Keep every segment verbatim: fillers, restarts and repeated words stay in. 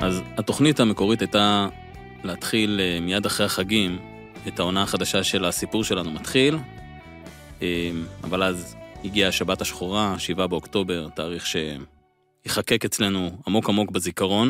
אז התוכנית המקורית הייתה להתחיל מיד אחרי החגים, את העונה החדשה של הסיפור שלנו מתחיל, אבל אז הגיעה השבת השחורה, שבעה באוקטובר, תאריך שיחקק אצלנו עמוק עמוק בזיכרון,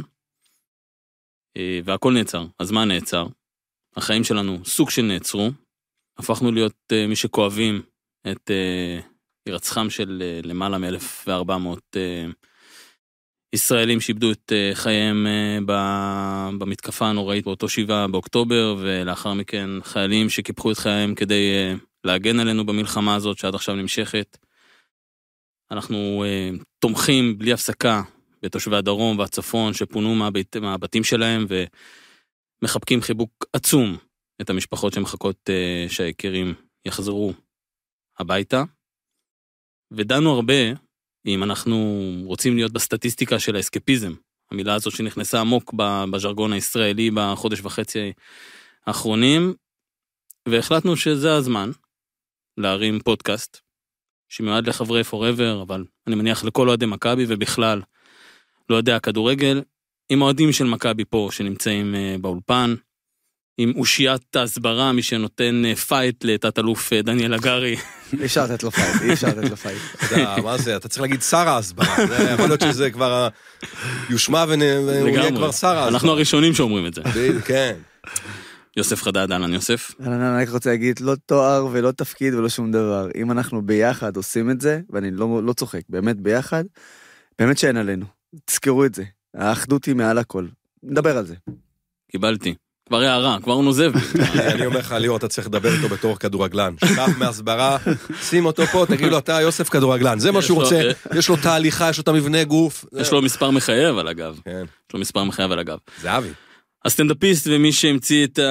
והכל נעצר, הזמן נעצר, החיים שלנו סוג של נעצרו, הפכנו להיות מי שכואבים את הירצחם של למעלה מ-אלף וארבע מאות ישראלים שאיבדו את חייהם במתקפה הנוראית באותו שבעה באוקטובר, ולאחר מכן חיילים שקיפחו את חייהם כדי להגן עלינו במלחמה הזאת שעד עכשיו נמשכת. אנחנו תומכים בלי הפסקה בתושבי הדרום והצפון שפונו מהבית, מהבתים שלהם, ומחבקים חיבוק עצום את המשפחות שמחכות שהיקירים יחזרו הביתה. ודנו הרבה אם אנחנו רוצים להיות בסטטיסטיקה של האסקפיזם, המילה הזאת שנכנסה עמוק בז'רגון הישראלי בחודש וחצי האחרונים, והחלטנו שזה הזמן להרים פודקאסט, שמיועד לחברי forever, אבל אני מניח לכל אוהדי מכבי, ובכלל לא יודע הכדורגל, עם אוהדים של מכבי פה שנמצאים באולפן, עם אושיית ההסברה, מי שנותן פייט לתת אלוף דניאל אגרי. אי אפשר לתת לו פייט, אי אפשר לתת לו פייט. מה זה? אתה צריך להגיד שר ההסברה. זה יכול להיות שזה כבר יושמע והוא יהיה כבר שר ההסברה. אנחנו הראשונים שאומרים את זה. כן. יוסף חדד, אהלן יוסף. אהלן, אני רק רוצה להגיד, לא תואר ולא תפקיד ולא שום דבר. אם אנחנו ביחד עושים את זה, ואני לא, לא צוחק, באמת ביחד, באמת שאין עלינו. תזכרו את זה. האחדות היא מעל הכל. נדבר על זה. קיבלתי. כבר הערה, כבר הוא נוזב. אני אומר לך, ליאור, אתה צריך לדבר איתו בתור כדורגלן. שכח מהסברה, שים אותו פה, תגיד לו, אתה יוסף כדורגלן. זה מה שהוא רוצה, יש לו תהליכה, יש לו את המבנה גוף. יש לו מספר מחייב על הגב. כן. יש לו מספר מחייב על הגב. זה אבי. הסטנדאפיסט ומי שהמציא את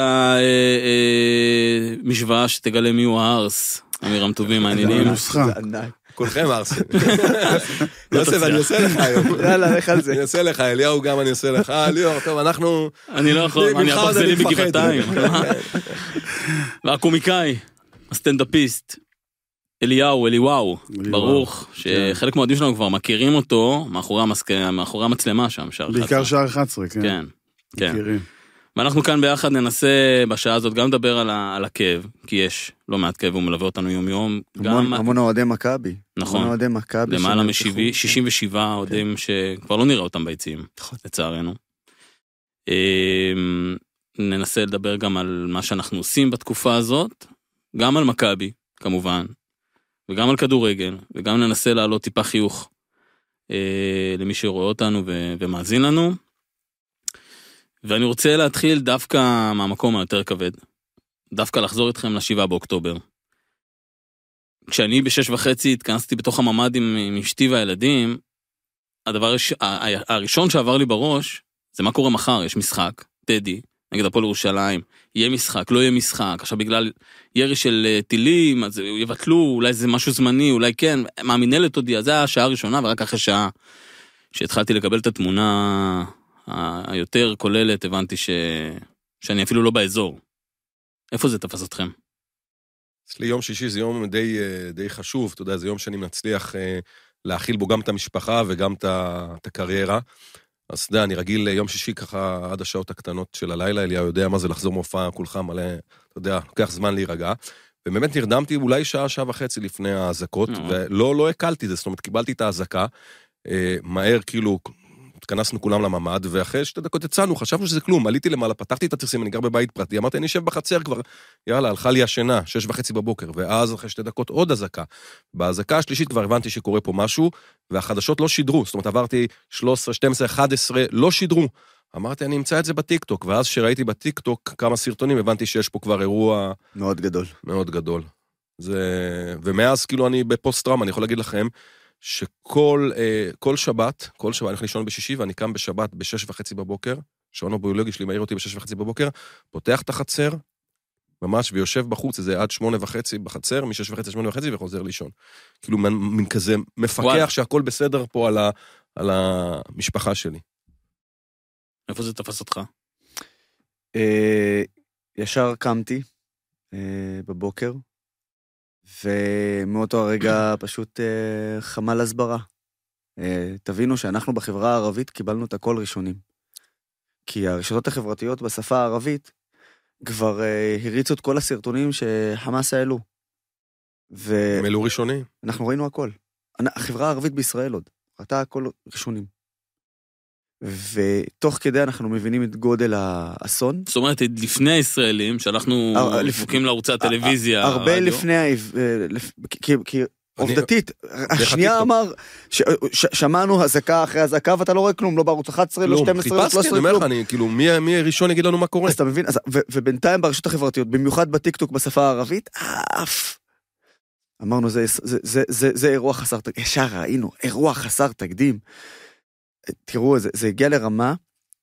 המשוואה שתגלה מי הוא הארס, אמירם טובים מעניינים. כולכם ארסים. יוסף, אני עושה לך היום. יאללה, לך על זה. אני עושה לך, אליהו גם אני עושה לך. ליאור, טוב, אנחנו... אני לא יכול, אני אבחזל לי בגבעתיים. והקומיקאי, הסטנדאפיסט, אליהו, אליוואו, ברוך, שחלק מהעובדים שלנו כבר מכירים אותו, מאחורי המצלמה שם. בעיקר שער אחת עשרה, כן. כן, כן. ואנחנו כאן ביחד ננסה בשעה הזאת גם לדבר על, ה, על הכאב, כי יש לא מעט כאב, הוא מלווה אותנו יום יום. המון, גם... המון אוהדי מכבי. נכון. המון אוהדי מכבי. למעלה מ-שישים ושבעה אוהדים שכבר לא נראה אותם ביציעים, לצערנו. ננסה לדבר גם על מה שאנחנו עושים בתקופה הזאת, גם על מכבי, כמובן, וגם על כדורגל, וגם ננסה לעלות טיפה חיוך למי שרואה אותנו ו- ומאזין לנו. ואני רוצה להתחיל דווקא מהמקום היותר כבד, דווקא לחזור איתכם לשבעה באוקטובר. כשאני בשש וחצי התכנסתי בתוך הממ"ד עם, עם אשתי והילדים, הדבר הש... הראשון שעבר לי בראש, זה מה קורה מחר, יש משחק, טדי, נגד הפועל ירושלים, יהיה משחק, לא יהיה משחק, עכשיו בגלל ירי של טילים, אז יבטלו, אולי זה משהו זמני, אולי כן, מהמינלת הודיעה, זה השעה הראשונה, ורק אחרי שעה שהתחלתי לקבל את התמונה היותר כוללת, הבנתי ש... שאני אפילו לא באזור. איפה זה תפס אתכם? אצלי יום שישי זה יום די, די חשוב, אתה יודע, זה יום שאני מצליח להכיל בו גם את המשפחה וגם את הקריירה. אז אתה יודע, אני רגיל יום שישי ככה עד השעות הקטנות של הלילה, אליהו יודע מה זה לחזור מופע כולך מלא, אתה יודע, לוקח זמן להירגע. ובאמת נרדמתי אולי שעה, שעה וחצי לפני ההזקות, ולא, לא הקלתי זה, זאת אומרת, קיבלתי את ההזקה, מהר כאילו... התכנסנו כולם לממ"ד, ואחרי שתי דקות יצאנו, חשבנו שזה כלום, עליתי למעלה, פתחתי את התרסים, אני גר בבית פרטי, אמרתי, אני אשב בחצר כבר, יאללה, הלכה לי השינה, שש וחצי בבוקר, ואז אחרי שתי דקות עוד הזקה. בהזקה השלישית כבר הבנתי שקורה פה משהו, והחדשות לא שידרו, זאת אומרת, עברתי שלוש עשרה, שתים עשרה, אחת עשרה, לא שידרו. אמרתי, אני אמצא את זה בטיקטוק, ואז שראיתי בטיקטוק כמה סרטונים, הבנתי שיש פה כבר אירוע... מאוד גדול. מאוד גדול. זה... ומאז, כאילו, אני בפוסט-טראומה, אני יכול להגיד לכם, שכל כל שבת, כל שבת, אני הולך לישון בשישי, ואני קם בשבת בשש וחצי בבוקר, שעון הביולוגי שלי מעיר אותי בשש וחצי בבוקר, פותח את החצר, ממש, ויושב בחוץ, זה עד שמונה וחצי בחצר, משש וחצי, שמונה וחצי, וחוזר לישון. כאילו, מין כזה מפקח שהכל בסדר פה על, ה, על המשפחה שלי. איפה זה תפס אותך? ישר קמתי בבוקר, ומאותו הרגע פשוט חמל הסברה. תבינו שאנחנו בחברה הערבית קיבלנו את הכל ראשונים. כי הרשתות החברתיות בשפה הערבית כבר uh, הריצו את כל הסרטונים שחמאס העלו. ו... הם העלו ראשונים. אנחנו ראינו הכל. החברה הערבית בישראל עוד, ראתה הכל ראשונים. ותוך כדי אנחנו מבינים את גודל האסון. זאת אומרת, לפני הישראלים, שאנחנו דפוקים לערוצי הטלוויזיה, הרבה לפני, כי עובדתית, השנייה אמר, שמענו הזקה אחרי הזקה, ואתה לא רואה כלום, לא בערוץ אחת עשרה, לא שתים עשרה, לא שלוש עשרה, כלום. אני, כאילו, מי הראשון יגיד לנו מה קורה? אז אתה מבין, ובינתיים ברשתות החברתיות, במיוחד בטיקטוק בשפה הערבית, אף. אמרנו, זה אירוע חסר תקדים, ישר ראינו, אירוע חסר תקדים. תראו, זה, זה הגיע לרמה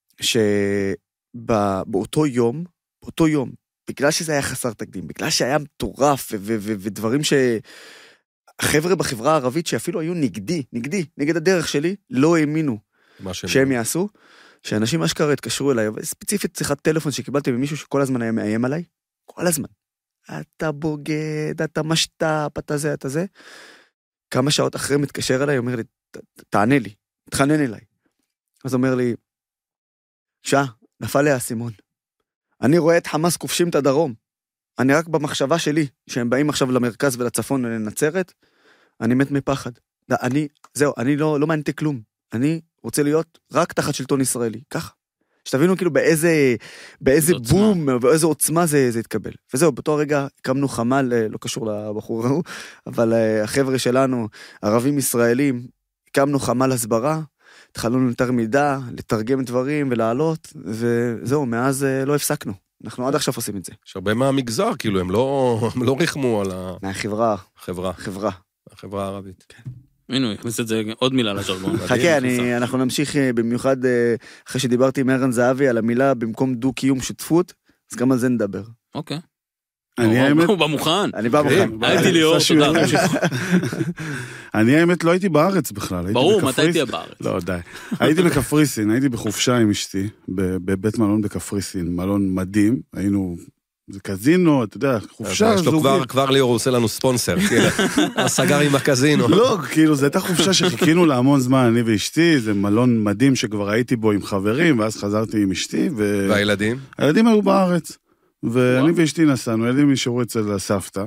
שבאותו יום, באותו יום, בגלל שזה היה חסר תקדים, בגלל שהיה מטורף ו- ו- ו- ודברים שהחבר'ה בחברה הערבית שאפילו היו נגדי, נגדי, נגד הדרך שלי, לא האמינו שהם יעשו, שאנשים אשכרה התקשרו אליי, וספציפית שיחת טלפון שקיבלתי ממישהו שכל הזמן היה מאיים עליי, כל הזמן. אתה בוגד, אתה משת"פ, אתה זה, אתה זה. כמה שעות אחרי מתקשר אליי, אומר לי, תענה לי, תחנן אליי. אז אומר לי, שעה, נפל לי האסימון. אני רואה את חמאס כובשים את הדרום. אני רק במחשבה שלי, שהם באים עכשיו למרכז ולצפון ולנצרת, אני מת מפחד. אני, זהו, אני לא, לא מעניתי כלום. אני רוצה להיות רק תחת שלטון ישראלי. ככה. שתבינו כאילו באיזה, באיזה בום, באיזה עוצמה זה, זה התקבל. וזהו, באותו רגע הקמנו חמ"ל, לא קשור לבחור ההוא, אבל החבר'ה שלנו, ערבים ישראלים, הקמנו חמ"ל הסברה, התחלנו יותר מידע, לתרגם דברים ולעלות, וזהו, מאז לא הפסקנו. אנחנו עד עכשיו עושים את זה. יש הרבה מהמגזר, כאילו, הם לא, הם לא ריחמו על ה... מהחברה. חברה. חברה. החברה הערבית. כן. הנה, הכניס את זה עוד מילה לז'רגון. חכה, אנחנו נמשיך במיוחד אחרי שדיברתי עם ערן זהבי על המילה במקום דו-קיום שותפות, אז גם על זה נדבר. אוקיי. אני האמת... הוא במוכן. אני במוכן. הייתי ליאור, תודה. אני האמת לא הייתי בארץ בכלל. ברור, מתי הייתי בארץ? לא, די. הייתי בקפריסין, הייתי בחופשה עם אשתי, בבית מלון בקפריסין, מלון מדהים, היינו... זה קזינו, אתה יודע, חופשה זוגית. כבר ליאור עושה לנו ספונסר, סגר עם הקזינו. לא, כאילו, זו הייתה חופשה שחיכינו לה המון זמן, אני ואשתי, זה מלון מדהים שכבר הייתי בו עם חברים, ואז חזרתי עם אשתי. והילדים? הילדים היו בארץ, ואני ואשתי נסענו, הילדים נשארו אצל הסבתא.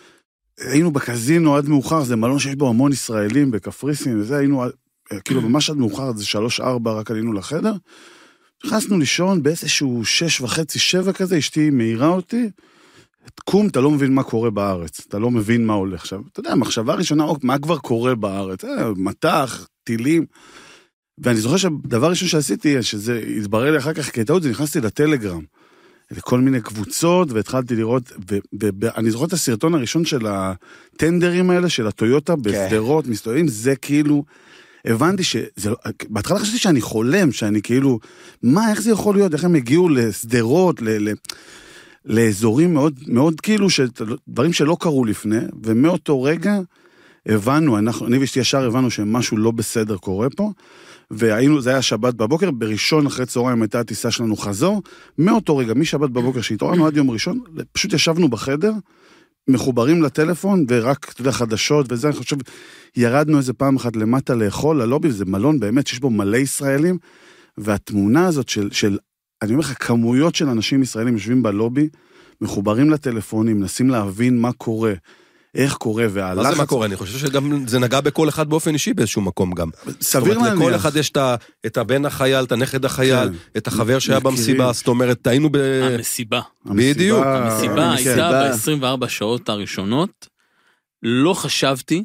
היינו בקזינו עד מאוחר, זה מלון שיש בו המון ישראלים בקפריסין, וזה היינו, כאילו, ממש עד מאוחר, זה שלוש ארבע, רק עלינו לחדר. נכנסנו לישון באיזשהו שש וחצי, שבע כזה, אשתי מהירה אותי, תקום, אתה לא מבין מה קורה בארץ, אתה לא מבין מה הולך. עכשיו, אתה יודע, מחשבה ראשונה, מה כבר קורה בארץ? מתח, טילים, ואני זוכר שהדבר ראשון שעשיתי, שזה התברר לי אחר כך כטעות, זה נכנסתי לטלגרם, לכל מיני קבוצות, והתחלתי לראות, ואני זוכר את הסרטון הראשון של הטנדרים האלה, של הטויוטה, בסדרות, מסתובבים, זה כאילו... הבנתי שזה, בהתחלה חשבתי שאני חולם, שאני כאילו, מה, איך זה יכול להיות, איך הם הגיעו לסדרות, ל, ל, לאזורים מאוד, מאוד כאילו, דברים שלא קרו לפני, ומאותו רגע הבנו, אנחנו, אני ואשתי ישר הבנו שמשהו לא בסדר קורה פה, והיינו, זה היה שבת בבוקר, בראשון אחרי צהריים הייתה הטיסה שלנו חזור, מאותו רגע, משבת בבוקר שהתעוררנו עד יום ראשון, פשוט ישבנו בחדר, מחוברים לטלפון, ורק, אתה יודע, חדשות, וזה, אני חושב, ירדנו איזה פעם אחת למטה לאכול, ללובי, זה מלון באמת שיש בו מלא ישראלים, והתמונה הזאת של, של, אני אומר לך, כמויות של אנשים ישראלים יושבים בלובי, מחוברים לטלפונים, מנסים להבין מה קורה, איך קורה, והלחץ... מה זה מה קורה? אני חושב שגם זה נגע בכל אחד באופן אישי באיזשהו מקום גם. סביר להניח. לכל אחד יש את הבן החייל, את הנכד החייל, את החבר שהיה במסיבה, זאת אומרת, היינו ב... המסיבה. בדיוק. המסיבה הייתה ב-עשרים וארבע שעות הראשונות, לא חשבתי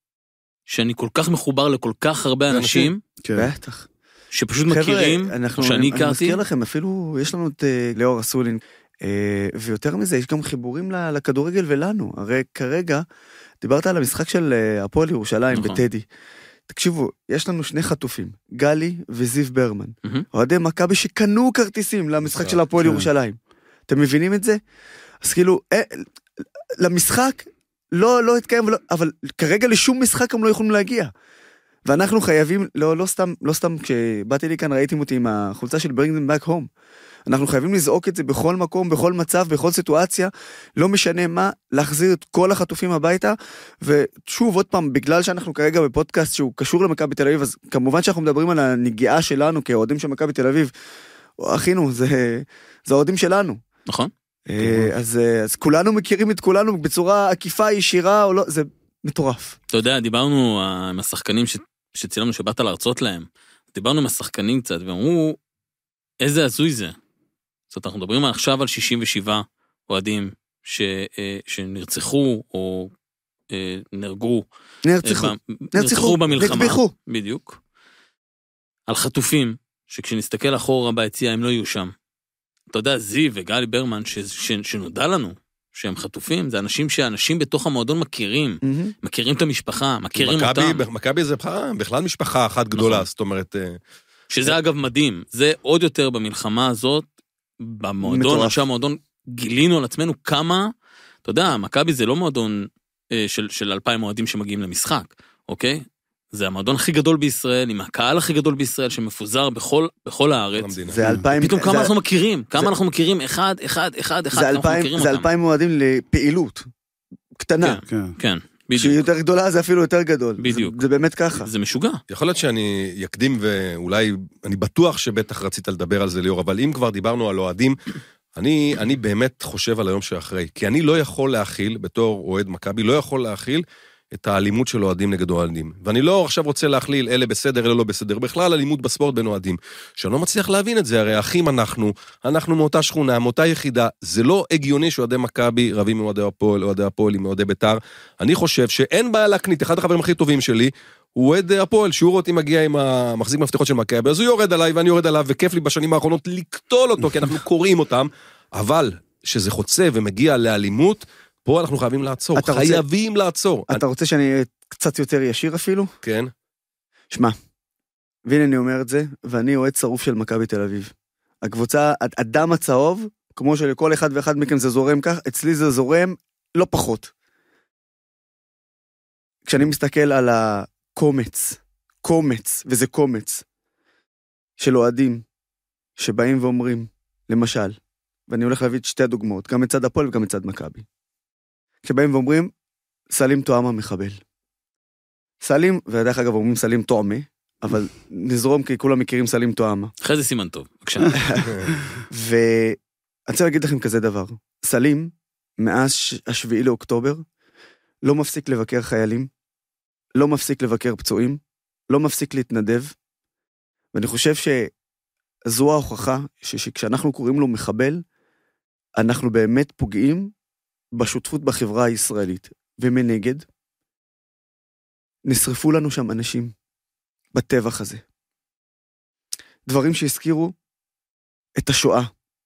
שאני כל כך מחובר לכל כך הרבה אנשים, בטח. שפשוט מכירים, שאני הכרתי. אני מזכיר לכם, אפילו יש לנו את ליאור אסולין, ויותר מזה, יש גם חיבורים לכדורגל ולנו. הרי כרגע, דיברת על המשחק של הפועל ירושלים בטדי. תקשיבו, יש לנו שני חטופים, גלי וזיו ברמן. אוהדי מכבי שקנו כרטיסים למשחק של הפועל ירושלים. אתם מבינים את זה? אז כאילו, למשחק לא, לא התקיים, אבל כרגע לשום משחק הם לא יכולים להגיע. ואנחנו חייבים, לא, לא סתם, לא סתם, כשבאתי לי כאן ראיתם אותי עם החולצה של Bring them back home. אנחנו חייבים לזעוק את זה בכל מקום, בכל מצב, בכל סיטואציה, לא משנה מה, להחזיר את כל החטופים הביתה, ושוב, עוד פעם, בגלל שאנחנו כרגע בפודקאסט שהוא קשור למכבי תל אביב, אז כמובן שאנחנו מדברים על הנגיעה שלנו כאוהדים של מכבי תל אביב, אחינו, זה, זה האוהדים שלנו. נכון. אז, אז כולנו מכירים את כולנו בצורה עקיפה, ישירה, או לא, זה מטורף. אתה יודע, דיברנו עם השחקנים ש, שצילמנו שבאת להרצות להם, דיברנו עם השחקנים קצת, ואמרו, איזה הזוי זה. זאת אומרת, אנחנו מדברים עכשיו על שישים ושבעה אוהדים ש, שנרצחו, או נהרגו. נרצחו. נרצחו במלחמה. נטבחו. בדיוק. על חטופים, שכשנסתכל אחורה ביציאה, הם לא יהיו שם. אתה יודע, זיו וגלי ברמן, ש, ש, שנודע לנו שהם חטופים, זה אנשים שאנשים בתוך המועדון מכירים, mm-hmm. מכירים את המשפחה, מכירים מכבי, אותם. מכבי זה בכלל משפחה אחת גדולה, נכון. זאת אומרת... שזה אגב מדהים, זה עוד יותר במלחמה הזאת, במועדון, אנשי המועדון, גילינו על עצמנו כמה, אתה יודע, מכבי זה לא מועדון אה, של, של אלפיים מועדים שמגיעים למשחק, אוקיי? זה המועדון הכי גדול בישראל, עם הקהל הכי גדול בישראל, שמפוזר בכל, בכל הארץ. זה אלפיים... פתאום כמה זה... אנחנו מכירים, כמה זה... אנחנו מכירים, אחד, אחד, אחד, אחד, זה אלפיים, זה אלפיים מועדים לפעילות, קטנה. כן, כן, בדיוק. שהיא יותר גדולה, זה אפילו יותר גדול. בדיוק. זה, זה באמת ככה. זה משוגע. יכול להיות שאני יקדים, ואולי, אני בטוח שבטח רצית לדבר על זה, ליאור, אבל אם כבר דיברנו על אוהדים, אני, אני באמת חושב על היום שאחרי, כי אני לא יכול להכיל, בתור אוהד מכבי, לא יכול להכיל את האלימות של אוהדים נגד אוהדים. ואני לא עכשיו רוצה להכליל, אלה בסדר, אלה לא בסדר. בכלל, אלימות בספורט בין אוהדים. שאני לא מצליח להבין את זה, הרי אחים אנחנו, אנחנו מאותה שכונה, מאותה יחידה, זה לא הגיוני שאוהדי מכבי רבים עם אוהדי הפועל, אוהדי הפועל עם אוהדי בית"ר. אני חושב שאין בעיה להקנית, אחד החברים הכי טובים שלי, הוא אוהד הפועל, שהוא אותי מגיע עם המחזיק מפתחות של מכבי, אז הוא יורד עליי ואני יורד עליו, וכיף לי בשנים האחרונות לקטול אותו, כי אנחנו קוראים אותם, אבל שזה חוצה ומגיע לאלימות, פה אנחנו חייבים לעצור, חייבים לעצור. אתה רוצה שאני אהיה קצת יותר ישיר אפילו? כן. שמע, והנה אני אומר את זה, ואני אוהד שרוף של מכבי תל אביב. הקבוצה, הדם הצהוב, כמו שלכל אחד ואחד מכם זה זורם כך, אצלי זה זורם לא פחות. כשאני מסתכל על הקומץ, קומץ, וזה קומץ, של אוהדים, שבאים ואומרים, למשל, ואני הולך להביא את שתי הדוגמאות, גם מצד הפועל וגם מצד מכבי. כשבאים ואומרים, סלים תואמה מחבל. סלים, ודרך אגב אומרים סלים תואמה, אבל נזרום כי כולם מכירים סלים תואמה. אחרי זה סימן טוב, בבקשה. ואני רוצה להגיד לכם כזה דבר, סלים, מאז השביעי לאוקטובר, לא מפסיק לבקר חיילים, לא מפסיק לבקר פצועים, לא מפסיק להתנדב, ואני חושב שזו ההוכחה, שכשאנחנו קוראים לו מחבל, אנחנו באמת פוגעים בשותפות בחברה הישראלית, ומנגד, נשרפו לנו שם אנשים, בטבח הזה. דברים שהזכירו את השואה.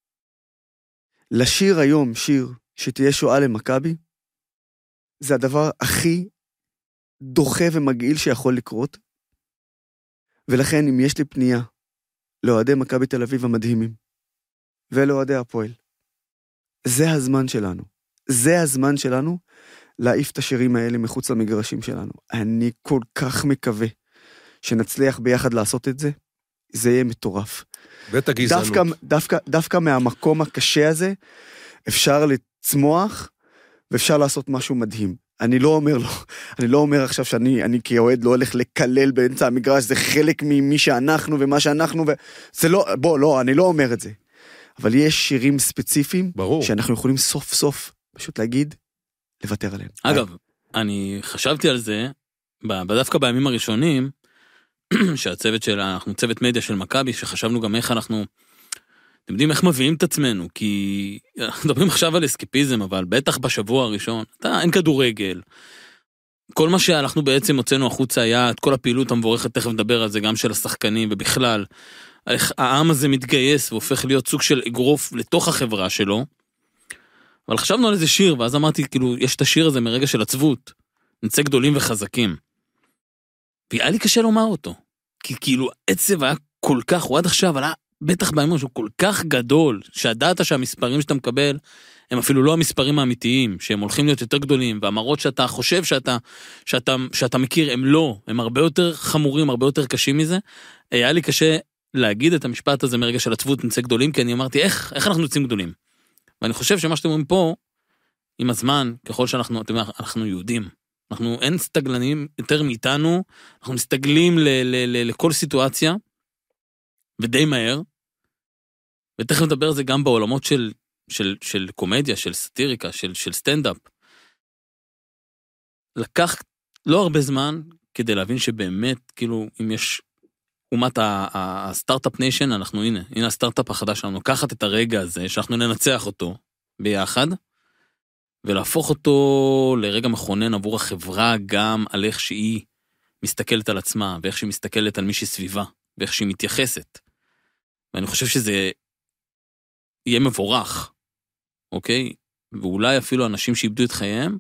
לשיר היום שיר שתהיה שואה למכבי, זה הדבר הכי דוחה ומגעיל שיכול לקרות, ולכן אם יש לי פנייה לאוהדי מכבי תל אביב המדהימים, ולאוהדי הפועל, זה הזמן שלנו. זה הזמן שלנו להעיף את השירים האלה מחוץ למגרשים שלנו. אני כל כך מקווה שנצליח ביחד לעשות את זה, זה יהיה מטורף. ואת הגזענות. דווקא, דווקא, דווקא מהמקום הקשה הזה, אפשר לצמוח, ואפשר לעשות משהו מדהים. אני לא אומר לו, אני לא אומר עכשיו שאני אני כאוהד לא הולך לקלל באמצע המגרש, זה חלק ממי שאנחנו ומה שאנחנו, זה לא, בוא, לא, אני לא אומר את זה. אבל יש שירים ספציפיים, ברור. שאנחנו יכולים סוף סוף פשוט להגיד, לוותר עליהם. אגב, אני חשבתי על זה, דווקא בימים הראשונים, שהצוות של, אנחנו צוות מדיה של מכבי, שחשבנו גם איך אנחנו, אתם יודעים איך מביאים את עצמנו, כי אנחנו מדברים עכשיו על אסקפיזם, אבל בטח בשבוע הראשון, אתה, אין כדורגל, כל מה שאנחנו בעצם הוצאנו החוצה היה, את כל הפעילות המבורכת, תכף נדבר על זה, גם של השחקנים, ובכלל, איך העם הזה מתגייס, והופך להיות סוג של אגרוף לתוך החברה שלו, אבל חשבנו על איזה שיר, ואז אמרתי, כאילו, יש את השיר הזה מרגע של עצבות, נצא גדולים וחזקים. והיה לי קשה לומר אותו, כי כאילו, עצב היה כל כך, הוא עד עכשיו, עלה בטח בימים שהוא כל כך גדול, שהדעת שהמספרים שאתה מקבל, הם אפילו לא המספרים האמיתיים, שהם הולכים להיות יותר גדולים, והמראות שאתה חושב שאתה, שאתה, שאתה מכיר, הם לא, הם הרבה יותר חמורים, הרבה יותר קשים מזה. היה לי קשה להגיד את המשפט הזה מרגע של עצבות נצא גדולים, כי אני אמרתי, איך, איך אנחנו נצאים גדולים? ואני חושב שמה שאתם אומרים פה, עם הזמן, ככל שאנחנו, אתם יודעים, אנחנו יהודים. אנחנו אין סתגלנים יותר מאיתנו, אנחנו מסתגלים ל, ל, ל, לכל סיטואציה, ודי מהר, ותכף נדבר על זה גם בעולמות של, של, של קומדיה, של סטיריקה, של, של סטנדאפ. לקח לא הרבה זמן כדי להבין שבאמת, כאילו, אם יש אומת הסטארט-אפ ניישן, אנחנו, הנה, הנה הסטארט-אפ החדש שלנו, לקחת את הרגע הזה, שאנחנו ננצח אותו ביחד, ולהפוך אותו לרגע מכונן עבור החברה, גם על איך שהיא מסתכלת על עצמה, ואיך שהיא מסתכלת על מי שסביבה, ואיך שהיא מתייחסת. ואני חושב שזה יהיה מבורך, אוקיי? ואולי אפילו אנשים שאיבדו את חייהם,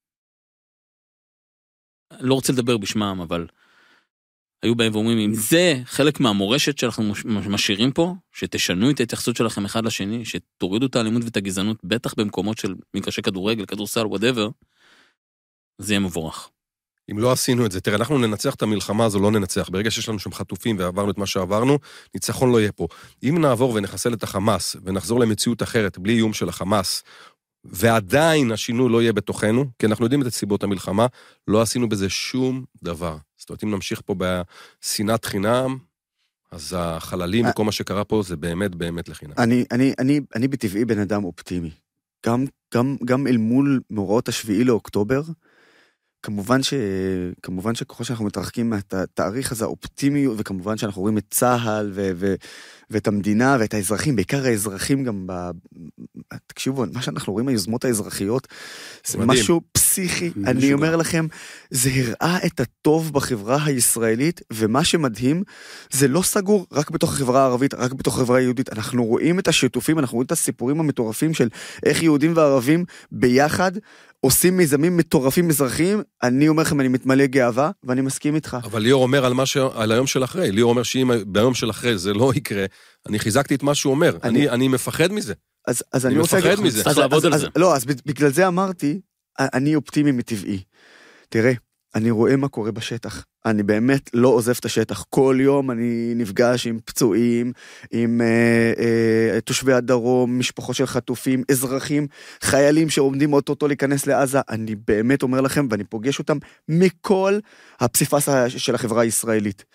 לא רוצה לדבר בשמם, אבל היו בהם ואומרים, אם זה חלק מהמורשת שאנחנו משאירים פה, שתשנו את ההתייחסות שלכם אחד לשני, שתורידו את האלימות ואת הגזענות, בטח במקומות של מגרשי כדורגל, כדורסל, whatever, זה יהיה מבורך. אם לא עשינו את זה, תראה, אנחנו ננצח את המלחמה הזו, לא ננצח. ברגע שיש לנו שם חטופים ועברנו את מה שעברנו, ניצחון לא יהיה פה. אם נעבור ונחסל את החמאס, ונחזור למציאות אחרת, בלי איום של החמאס, ועדיין השינוי לא יהיה בתוכנו, כי אנחנו יודעים את סיבות המלחמה, לא עשינו בזה שום דבר. זאת אומרת, אם נמשיך פה בשנאת חינם, אז החללים וכל מה שקרה פה, זה באמת באמת לחינם. אני, אני, אני, אני בטבעי בן אדם אופטימי. גם, גם, גם אל מול מאורעות השביעי לאוקטובר, כמובן ש... כמובן שככל שאנחנו מתרחקים מהתאריך הזה, האופטימיות, וכמובן שאנחנו רואים את צהל ו... ו... ואת המדינה ואת האזרחים, בעיקר האזרחים גם ב... תקשיבו, מה שאנחנו רואים, היוזמות האזרחיות, זה מדהים. משהו פסיכי, אני אומר גם. לכם, זה הראה את הטוב בחברה הישראלית, ומה שמדהים, זה לא סגור רק בתוך החברה הערבית, רק בתוך החברה היהודית, אנחנו רואים את השיתופים, אנחנו רואים את הסיפורים המטורפים של איך יהודים וערבים ביחד, עושים מיזמים מטורפים אזרחיים, אני אומר לכם, אני מתמלא גאווה, ואני מסכים איתך. אבל ליאור אומר על, מה ש... על היום של אחרי, ליאור אומר שאם ביום של אחרי זה לא יקרה, אני חיזקתי את מה שהוא אומר, אני, אני, אני מפחד מזה. אז, אז אני, אני רוצה... מפחד מזה. צריך לעבוד על זה. לא, אז בגלל זה אמרתי, אני אופטימי מטבעי. תראה, אני רואה מה קורה בשטח. אני באמת לא עוזב את השטח. כל יום אני נפגש עם פצועים, עם אה, אה, תושבי הדרום, משפחות של חטופים, אזרחים, חיילים שעומדים אוטוטו להיכנס לעזה. אני באמת אומר לכם, ואני פוגש אותם מכל הפסיפס של החברה הישראלית.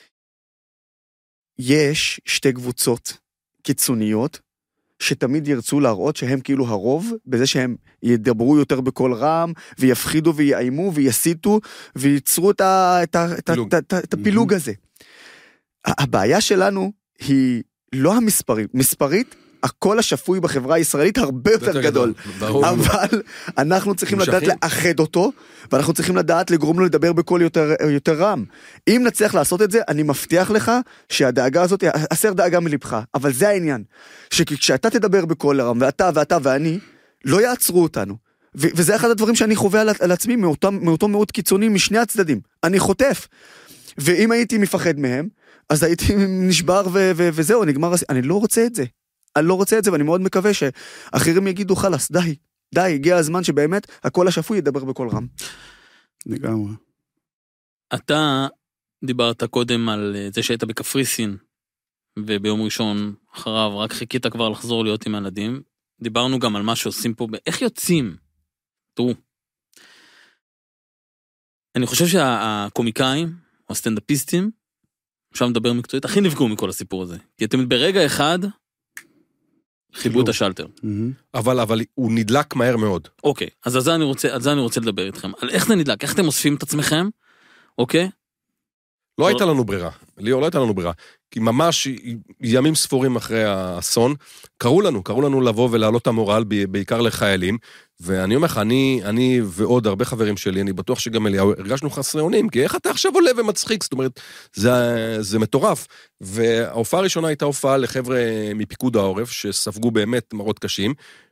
יש שתי קבוצות קיצוניות, שתמיד ירצו להראות שהם כאילו הרוב, בזה שהם ידברו יותר בכל רם, ויפחידו ויעימו ויסיתו, וייצרו את, ה, את, ה, את, ה, את, ה, את הפילוג הזה. הבעיה שלנו היא לא המספרית, מספרית, הכל השפוי בחברה הישראלית הרבה יותר גדול, אבל אנחנו צריכים לדעת לאחד אותו, ואנחנו צריכים לדעת לגרום לו לדבר בכל יותר, יותר רם. אם נצליח לעשות את זה, אני מבטיח לך שהדאגה הזאת, אסר דאגה מלבך, אבל זה העניין, שכשאתה תדבר בכל רם, ואתה ואתה ואני, לא יעצרו אותנו. וזה אחד הדברים שאני חווה על, על עצמי, מאותו, מאותו מאוד קיצוני משני הצדדים. אני חוטף. ואם הייתי מפחד מהם, אז הייתי נשבר ו- ו- וזהו, נגמר, אני לא רוצה את זה. אני לא רוצה את זה, ואני מאוד מקווה שאחרים יגידו, חלס, די, די, הגיע הזמן שבאמת הקול השפוי ידבר בכל רם. לגמרי. אתה דיברת קודם על זה שהיית בקפריסין, וביום ראשון אחריו רק חיכית כבר לחזור להיות עם הילדים. דיברנו גם על מה שעושים פה, איך יוצאים? תראו, אני חושב שהקומיקאים, או הסטנדאפיסטים, עכשיו מדבר מקצועית, הכי נפגעו מכל הסיפור הזה. כי אתם ברגע אחד, חיבו את השלטר. אבל, אבל הוא נדלק מהר מאוד. אוקיי, אז על זה אני רוצה, על זה אני רוצה לדבר איתכם. על איך זה נדלק, איך אתם אוספים את עצמכם, אוקיי? לא הייתה לנו ברירה, ליאור, לא הייתה לנו ברירה. כי ממש ימים ספורים אחרי האסון, קראו לנו, קראו לנו לבוא ולהעלות את המורל, בעיקר לחיילים, ואני אומר לך, אני, אני ועוד הרבה חברים שלי, אני בטוח שגם אליהו, הרגשנו חסרי אונים, כי איך אתה עכשיו עולה ומצחיק, זאת אומרת, זה, זה מטורף. וההופעה הראשונה הייתה הופעה לחבר'ה מפיקוד העורף, שספגו באמת מראות קשים,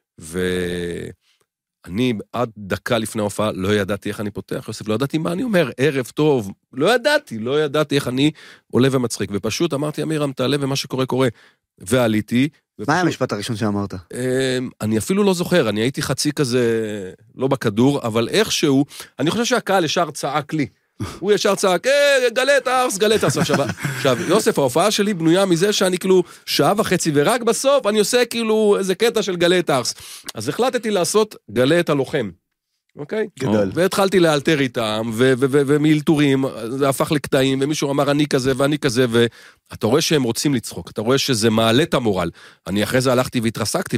ואני עד דקה לפני ההופעה לא ידעתי איך אני פותח, יוסף, לא ידעתי מה אני אומר, ערב טוב, לא ידעתי, לא ידעתי איך אני עולה ומצחיק, ופשוט אמרתי, אמירם, תעלה ומה שקורה קורה, ועליתי, מה היה המשפט הראשון שאמרת? אני אפילו לא זוכר, אני הייתי חצי כזה, לא בכדור, אבל איכשהו, אני חושב שהקהל ישר צעק לי. הוא ישר צעק, אה, גלית ארס, גלית ארס. עכשיו, יוסף, ההופעה שלי בנויה מזה שאני כאילו שעה וחצי, ורק בסוף אני עושה כאילו איזה קטע של גלית ארס. אז החלטתי לעשות גלית הלוחם. אוקיי? גדול. והתחלתי לאלתר איתם, ומאלתורים, זה הפך לקטעים, ומישהו אמר אני כזה ואני כזה, ואתה רואה שהם רוצים לצחוק, אתה רואה שזה מעלה את המורל. אני אחרי זה הלכתי והתרסקתי,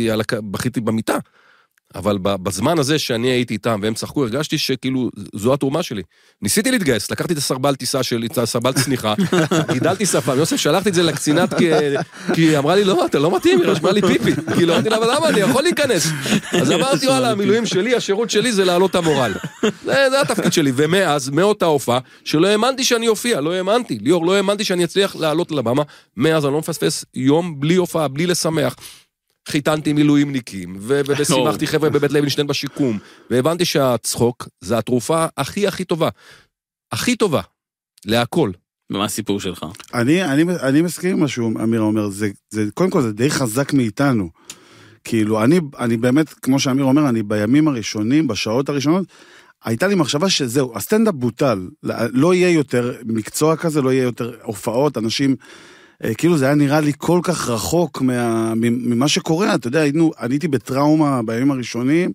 ובכיתי במיטה. אבל בזמן הזה שאני הייתי איתם, והם צחקו, הרגשתי שכאילו, זו התרומה שלי. ניסיתי להתגייס, לקחתי את הסרבל טיסה שלי, את הסרבל צניחה, גידלתי שפה, יוסף, שלחתי את זה לקצינת, כי אמרה לי, לא, אתה לא מתאים, היא רשמה לי פיפי. כאילו, אמרתי לה, אבל למה, אני יכול להיכנס. אז אמרתי, וואלה, המילואים שלי, השירות שלי זה להעלות המורל. זה התפקיד שלי, ומאז, מאותה הופעה, שלא האמנתי שאני אופיע, לא האמנתי, ליאור, לא האמנתי שאני אצליח לעלות לבמה, מאז אני לא מפספס יום בלי הופעה, בלי לשמח. חיתנתי מילואימניקים, ושימחתי חבר'ה בבית לוינשטיין בשיקום, והבנתי שהצחוק זה התרופה הכי הכי טובה. הכי טובה. להכל. ומה הסיפור שלך? אני, אני, אני מסכים עם משהו, אמיר אומר, זה, זה, קודם כל זה די חזק מאיתנו. כאילו, אני, אני באמת, כמו שאמיר אומר, אני בימים הראשונים, בשעות הראשונות, הייתה לי מחשבה שזהו, הסטנדאפ בוטל, לא יהיה יותר מקצוע כזה, לא יהיה יותר הופעות, אנשים, כאילו זה היה נראה לי כל כך רחוק מה, ממה שקורה, אתה יודע, היינו, אני הייתי בטראומה בימים הראשונים,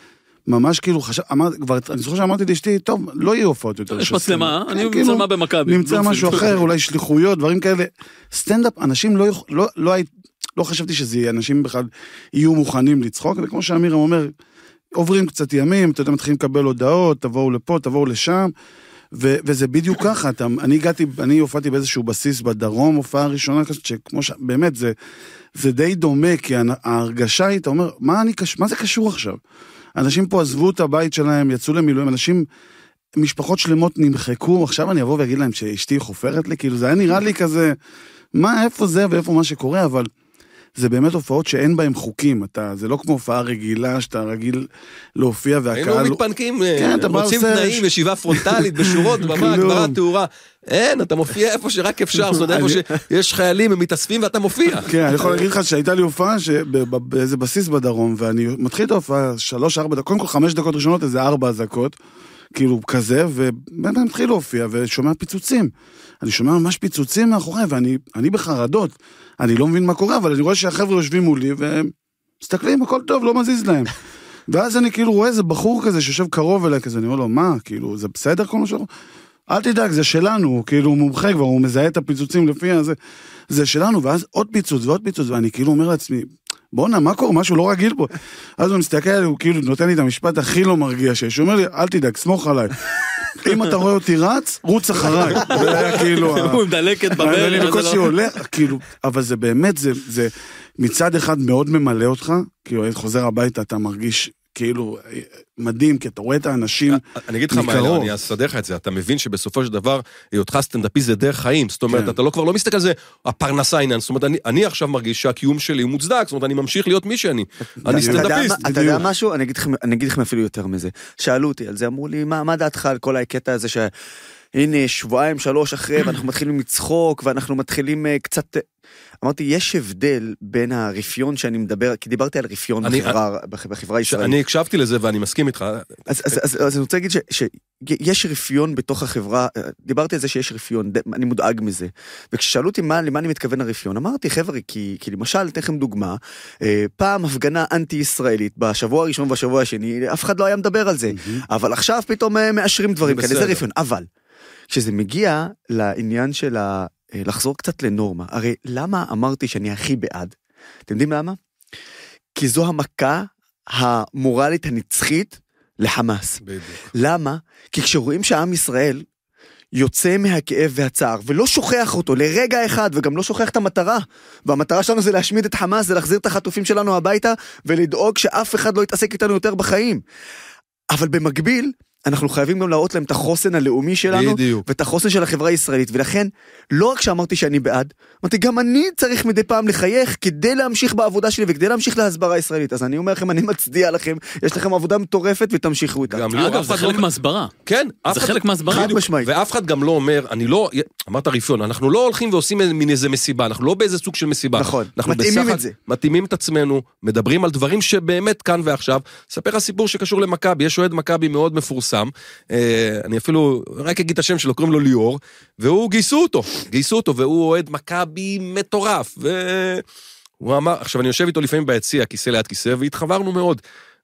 ממש כאילו, חשב, אמר, כבר, אני זוכר שאמרתי לאשתי, טוב, לא יהיה הופעות יותר. יש מצלמה, אני מצלמה במכבי. נמצא משהו אחר, אולי שליחויות, דברים כאלה. סטנדאפ, אנשים לא, לא, לא, לא חשבתי שזה יהיה, אנשים בכלל יהיו מוכנים לצחוק, וכמו שאמיר אומר, עוברים קצת ימים, אתה יודע, מתחילים לקבל הודעות, תבואו לפה, תבואו לשם, ו- וזה בדיוק ככה, אתה, אני הגעתי, אני הופעתי באיזשהו בסיס בדרום, הופעה ראשונה כזאת, שכמו ש... באמת, זה, זה די דומה, כי ההרגשה היא, אתה אומר, מה, אני, מה זה קשור עכשיו? אנשים פה עזבו את הבית שלהם, יצאו למילואים, אנשים, משפחות שלמות נמחקו, עכשיו אני אבוא ואגיד להם שאשתי חופרת לי, כאילו זה היה נראה לי כזה, מה, איפה זה ואיפה מה שקורה, אבל זה באמת הופעות שאין בהם חוקים, אתה, זה לא כמו הופעה רגילה, שאתה רגיל להופיע והקהל... היינו מתפנקים, כן, רוצים תנאים ישיבה פרונטלית, בשורות, במה, גברת תאורה. אין, אתה מופיע איפה שרק אפשר, זאת אומרת, איפה שיש חיילים, הם מתאספים ואתה מופיע. כן, אני יכול להגיד לך שהייתה לי הופעה באיזה בסיס בדרום, ואני מתחיל את ההופעה שלוש, ארבע דקות, קודם כל חמש דקות ראשונות, איזה ארבע אזעקות, כאילו כזה, ובאמת מתחיל להופיע, ושומע פיצוצים. אני שומע ממש פיצוצים מאחורי, ואני בחרדות. אני לא מבין מה קורה, אבל אני רואה שהחבר'ה יושבים מולי, והם מסתכלים, הכל טוב, לא מזיז להם. ואז אני כאילו רואה איזה בחור כזה, שיושב קרוב אליי כזה, אני אומר לו, מה, כאילו, זה בסדר כל מה שלו? אל תדאג, זה שלנו, כאילו, הוא מומחה כבר, הוא מזהה את הפיצוצים לפי הזה, זה שלנו, ואז עוד פיצוץ ועוד פיצוץ, ואני כאילו אומר לעצמי, בוא'נה, מה קורה? משהו לא רגיל פה. אז הוא מסתכל עליי, הוא כאילו נותן לי את המשפט הכי לא מרגיע שיש, הוא אומר לי, אל תדאג, סמוך עליי. אם אתה רואה אותי רץ, רוץ אחריי. זה היה כאילו... הוא מדלקת בבר. אני בקושי הולך, כאילו, אבל זה באמת, זה מצד אחד מאוד ממלא אותך, כאילו, חוזר הביתה, אתה מרגיש כאילו מדהים, כי אתה רואה את האנשים מקרוב. אני אגיד לך מה, אני אסדר לך את זה, אתה מבין שבסופו של דבר, היותך סטנדאפיסט זה דרך חיים, זאת אומרת, אתה לא כבר לא מסתכל על זה, הפרנסה העניין, זאת אומרת, אני עכשיו מרגיש שהקיום שלי הוא מוצדק, זאת אומרת, אני ממשיך להיות מי שאני, אני סטנדאפיסט. אתה יודע משהו? אני אגיד לכם אפילו יותר מזה. שאלו אותי על זה, אמרו לי, מה דעתך על כל הקטע הזה ש... הנה, שבועיים, שלוש אחרי, ואנחנו מתחילים לצחוק, ואנחנו מתחילים קצת... אמרתי, יש הבדל בין הרפיון שאני מדבר, כי דיברתי על רפיון בחברה, בחברה הישראלית. אני הקשבתי לזה ואני מסכים איתך. אז, אז, אז, אז אני רוצה להגיד ש, שיש רפיון בתוך החברה, דיברתי על זה שיש רפיון, אני מודאג מזה. וכששאלו אותי מה, למה אני מתכוון הרפיון, אמרתי, חבר'ה, כי, כי למשל, תכם דוגמה, פעם הפגנה אנטי-ישראלית, בשבוע הראשון ובשבוע השני, אף אחד לא היה מדבר על זה. אבל עכשיו פתאום מאשרים דברים כאלה, זה רפיון. אבל, כשזה מגיע לעניין של ה... לחזור קצת לנורמה. הרי למה אמרתי שאני הכי בעד? אתם יודעים למה? כי זו המכה המורלית הנצחית לחמאס. בדיוק. למה? כי כשרואים שהעם ישראל יוצא מהכאב והצער, ולא שוכח אותו לרגע אחד, וגם לא שוכח את המטרה, והמטרה שלנו זה להשמיד את חמאס, זה להחזיר את החטופים שלנו הביתה, ולדאוג שאף אחד לא יתעסק איתנו יותר בחיים. אבל במקביל, אנחנו חייבים גם להראות להם את החוסן הלאומי שלנו, בדיוק. ואת החוסן של החברה הישראלית, ולכן, לא רק שאמרתי שאני בעד, אמרתי, גם אני צריך מדי פעם לחייך, כדי להמשיך בעבודה שלי, וכדי להמשיך להסברה הישראלית, אז אני אומר לכם, אני מצדיע לכם, יש לכם עבודה מטורפת, ותמשיכו איתה. אגב, זה חלק מהסברה. כן. זה חלק מהסברה. ואף אחד גם לא אומר, אני לא, אמרת רפיון, אנחנו לא הולכים ועושים מין איזה מסיבה, אנחנו לא באיזה סוג של מסיבה. נכון, מתאימים את זה. מתאימים את עצמנו, מדברים על דברים שבאמת כאן ועכשיו. ספר לך סיפור שקשור למכבי, יש אוהד מכבי מאוד מפורסם. אני אפילו רק אגיד את השם שלו, קוראים לו ליאור, והוא גייסו אותו, גייסו אותו, והוא אוהד מכבי מטורף, והוא אמר, עכשיו אני יושב איתו לפעמים ביציע, כיסא ליד כיסא, והתחברנו מאוד,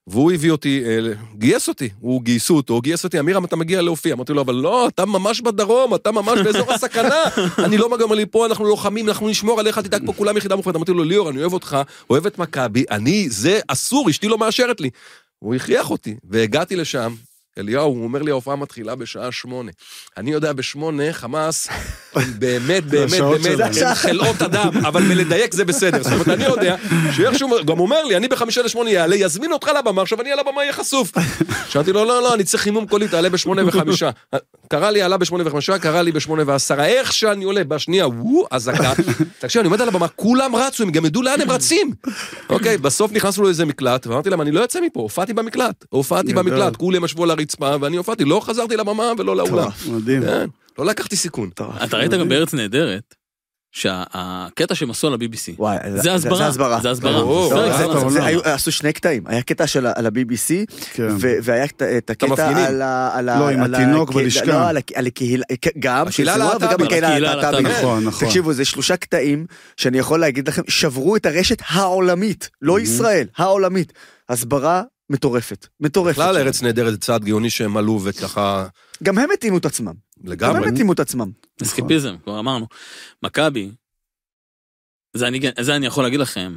והוא הביא אותי, גייס אותי, הוא גייסו אותו, גייס אותי, אמירם, אתה מגיע להופיע, אמרתי לו, אבל לא, אתה ממש בדרום, אתה ממש באזור הסכנה, אני לא מגמר לי פה, אנחנו לוחמים, אנחנו נשמור עליך, תדאג פה כולם יחידה מופרדת, אמרתי לו, ליאור, אני אוהב אותך, אוהב את מכבי, אני, זה אסור, אשתי לא מאשרת לי. הוא הכריח אותי, והגעתי לשם, אליהו, הוא אומר לי, ההופעה מתחילה בשעה שמונה. אני יודע, בשמונה, חמאס, באמת, באמת, באמת, הם חלאות אדם, אבל מלדייק זה בסדר. זאת אומרת, אני יודע, שאיכשהו, גם אומר לי, אני בחמישה לשמונה יעלה, יזמין אותך לבמה, עכשיו אני על הבמה יהיה חשוף. שאלתי לו, לא, לא, אני צריך חימום קולי, תעלה בשמונה וחמישה. קרא לי, עלה בשמונה וחמישה, קרא לי בשמונה ועשרה. איך שאני עולה, בשנייה, וואו, הזקה. תקשיב, אני עומד על הבמה, כולם רצו, הם גם ידעו לאן הם רצים. אוקיי, בסוף נכנסנו לאיזה מקלט, ואמרתי להם, אני לא יוצא מפה, הופעתי במקלט. הופעתי במקלט, כולם ישבו לרצפה, ואני הופעתי, לא חזרתי לבמה ולא לאולם. מדהים. לא לקחתי סיכון. אתה ראית גם בארץ נהדרת, שהקטע שהם עשו על ה-בי בי סי, וואי, זה הסברה. זה הסברה. עשו שני קטעים, היה קטע על ה-בי בי סי, והיה את הקטע על ה... לא, עם התינוק בלשכה. לא, על הקהילה, גם של סנוואר וגם הקהילה הלהט"בית. תקשיבו, זה שלושה קטעים שאני יכול להגיד לכם, שברו את הרשת העולמית, לא ישראל, העולמית. הסברה מטורפת, מטורפת. בכלל ארץ נהדרת, זה צעד גאוני שהם עלו וככה... גם הם התאימו את עצמם. לגמרי. גם הם התאימו את עצמם. אסקפיזם, כבר אמרנו. מכבי, זה אני, זה אני יכול להגיד לכם,